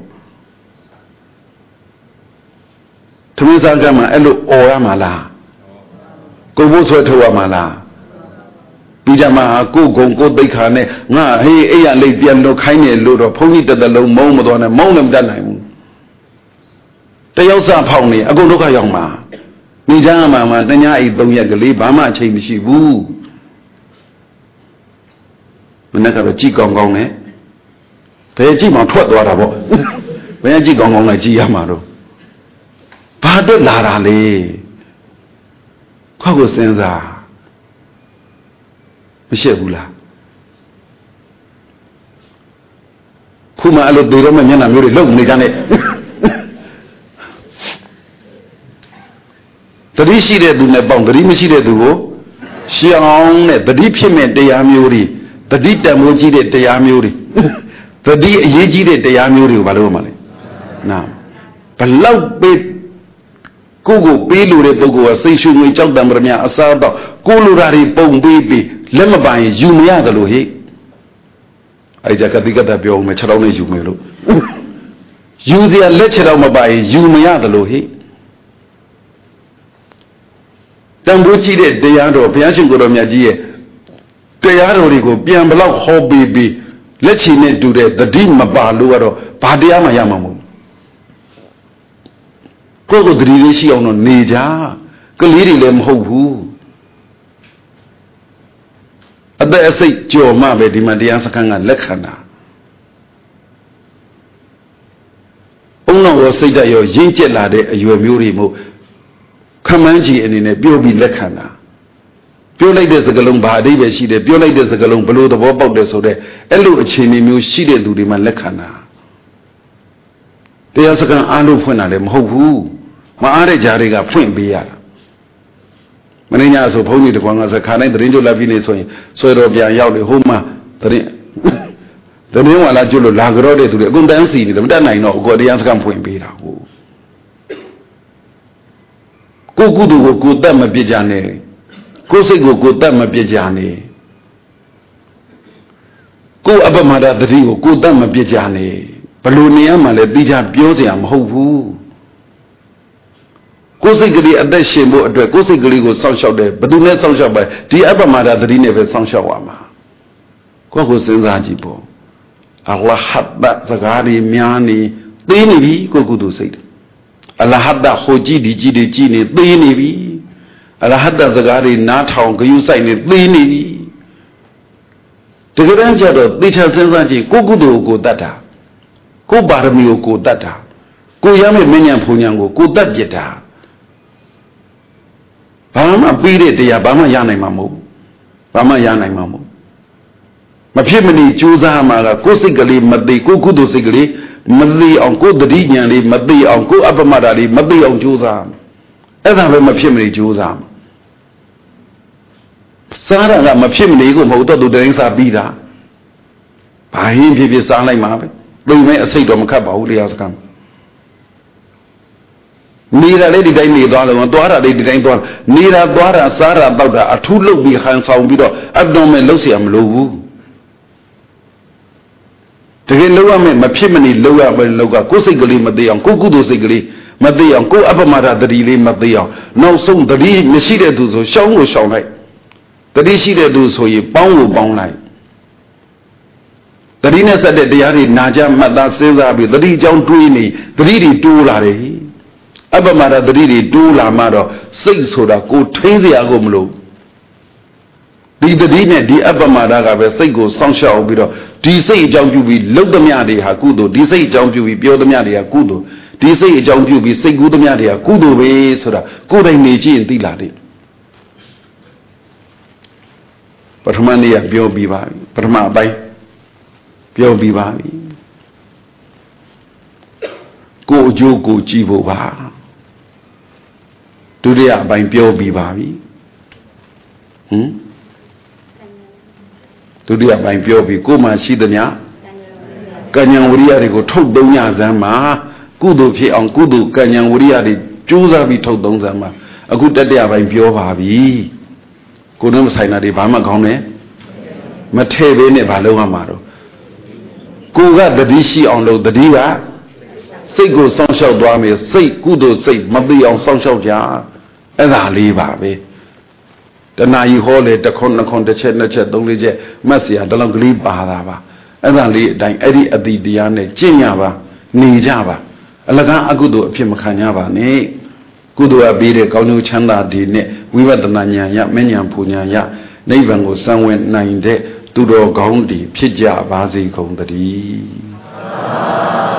သမီးစားကမှအဲ့လိုអော်ရမှာလားကိုဘိုးဆွဲထုတ်ရမှာလားဒီကြမှာကိုဂုံကိုသိခါနဲ့ငါဟေးအဲ့ရလိတ်ပြန်လို့ခိုင်းနေလို့တော့ဘုန်းကြီးတစ်သက်လုံးမုန်းမသွားနဲ့မုန်းလည်းမတတ်နိုင်ဘူးတယောက်စဖောက်နေအကုန်ဒုက္ခရောက်မှာနေကြမှာမှာတညာအိတ်သုံးရက်ကလေးဘာမှအချိန်မရှိဘူးမနေ့ကတော့ကြည်ကောင်းကောင်းနဲ့ဘယ်ကြည့်မှထွက်သွားတာပေါ့ဘယ်ကြည့်ကောင်းကောင်းနဲ့ကြည်ရမှာတော့ဘာအတွက်လာတာလဲခေါက်ကိုစဉ်းစားမရှက်ဘူးလားခုမှအဲ့လိုသေတော့မှမျက်နှာမျိုးတွေလုံနေကြနဲ့တတိရှိတဲ့သူနဲ့ပေါင်းတတိမရှိတဲ့သူကိုရှောင်းတဲ့တတိဖြစ်မဲ့တရားမျိုးတွေတတိတံမိုးကြီးတဲ့တရားမျိုးတွေတတိအရေးကြီးတဲ့တရားမျိုးတွေကိုဘာလို့မှလဲနာဘလောက်ပေးကိုကိုပေးလို့တဲ့ပုဂ္ဂိုလ်ကစိတ်ရှုငွေကြောက်တံပရမအစားတော့ကိုလိုရာတွေပုံပေးပြီးလက်မပိုင်ယူမရတယ်လို့ဟိအဲ့ကြကတိကတပြောမယ်ခြေထောက်နဲ့ယူမယ်လို့ယူစရာလက်ခြေထောက်မပိုင်ယူမရတယ်လို့ဟိတံပိုးကြည့်တဲ့တရားတော်ဘုရားရှင်ကိုယ်တော်မြတ်ကြီးရဲ့တရားတော်တွေကိုပြန်ဘလောက်ဟောပေးပြီးလက်ချီနဲ့တူတဲ့တတိမပါလို့ကတော့ဘာတရားမှရမှာမဟုတ်ကိုယ့်ကိုယ်တတိလေးရှိအောင်တော့နေကြကလေးတွေလည်းမဟုတ်ဘူးအသက်အစိတ်ကြော်မှပဲဒီမှာတရားစခန်းကလက်ခံတာအုံနောက်ရောစိတ်ဓာတ်ရောရင့်ကျက်လာတဲ့အရွယ်မျိုးတွေမို့ခမန်းကြီးအနေနဲ့ပြောပြီးလက်ခံတာပြောလိုက်တဲ့စကားလုံးဘာအဓိပ္ပာယ်ရှိတယ်ပြောလိုက်တဲ့စကားလုံးဘလို့သဘောပေါက်တယ်ဆိုတော့အဲ့လိုအခြေအနေမျိုးရှိတဲ့သူတွေမှလက်ခံတာတရားစခန်းအားလို့ဖွင့်တာလည်းမဟုတ်ဘူးမအားတဲ့ကြားတွေကဖွင့်ပေးရတာမင်းညာဆိုဘုန်းကြီးတကွာကစခါတိုင်းသတင်းကြိုလာပြီးနေဆိုရင်ဆွဲတော်ပြန်ရောက်လေဟိုမှာသတင်းသတင်းဝါလာကျွလို့လာကြတော့တဲ့သူတွေအကုန်တန်းစီနေတယ်မတတ်နိုင်တော့အကောတရားစခန်းဖွင့်ပေးတာဟုတ်ကိုကုသိုလ်ကိုကိုတတ်မပြစ်ကြနဲ့ကိုစိတ်ကိုကိုတတ်မပြစ်ကြနဲ့ကိုအပမဒတတိကိုကိုတတ်မပြစ်ကြနဲ့ Balunia male bija biosia mhovu. Kosigri at the shemo at the Kosigri go sound shot there, but do not sound shot by the Abamada the never sound shawama. Koko Senzajibo. Allah had that Zagari Miani, Dinivi, Kokudu said. Allah had that Hoji di Gidi Gini, Dinivi. Allah had that Zagari Nathong, you sign it, Dinivi. The grandchild, teacher Senzaji, Kokudu go data. Ko Baramio go data. Ko Yame Menyan Punyango, go that jeta. Bama beat it, the Abama Yanai Mamu. Bama Yanai Mamu. Mapimini, Chusa Mara, Kosigali, Madi, Kukudu Sigli, Madi, Uncle the Dignani, Madi, Uncle Abamadari, Madi on Chusa. As I have Mapimini Chusa. Sarah, Mapimini, go motor to the Insabida. By him, if you sound like Mabe, bring me a seat on Kappa, who has come. Nira lady Dani Dora, Dora lady Dani, Nira Dora, Sarah Bauda, a two look behind Sound abdomen Luciam Lowu. The lower men, Mapimini, lower by Loga, Kosigli, Madeon, Kukudu Sigli, Madeon, Ko Abamada, the Dili Madeon. No soon the Lee, Messida do so, show no show night. The Dishida do so, ye bound bound night. The Dina said that they are in Naja, Mada Sezabi, the Lee John Twini, the Lady do Lari. Abamada, the Lady do La Mado, six soda, go twenty agomlo. The Dina, the Abamada, have a single sunshine below. Do you say John you be low the Miadi Hakudo? Do you say John you be pure the Miadi Hakudo? Do you say John you be say good the Miadi Hakudo way soda? Good I Meji and Diladi. But Mania Bio Bivari, Perma by Bio Bivari. Go Jo go Jivo Ba. Do they are by Bio Bivari? Hmm? To the Abang Piobi, Kuma Sidania Kanyang Uriari told Donya Zama, Kudu Pi on Kudu, Kanyang Uriari, Jusa be told Don Zama, a good day Abang Piobi. Kudum Saina de Bama Gome Mate Vene Valoma Maro. Kuga the Dishi on the Diva. Say go Sanshao Dwame, say Kudo say Mabi on Sanshao Jar, and I leave Abbey. The Nai Hole, the Kona Conta Chetnachet, only Jet, Massia, the long leave Bahava, and I leave Dine Eddie at the Diane, Chinyava, Nijava, Alaga Agudo, Pimakanyava, ne, Gudu Abide, Konu Chanda, Dine, we were the Nanya, Menyan Punya, Navan was somewhere nine day, Tudo Gaundi, Pija, Vazi, Kondari.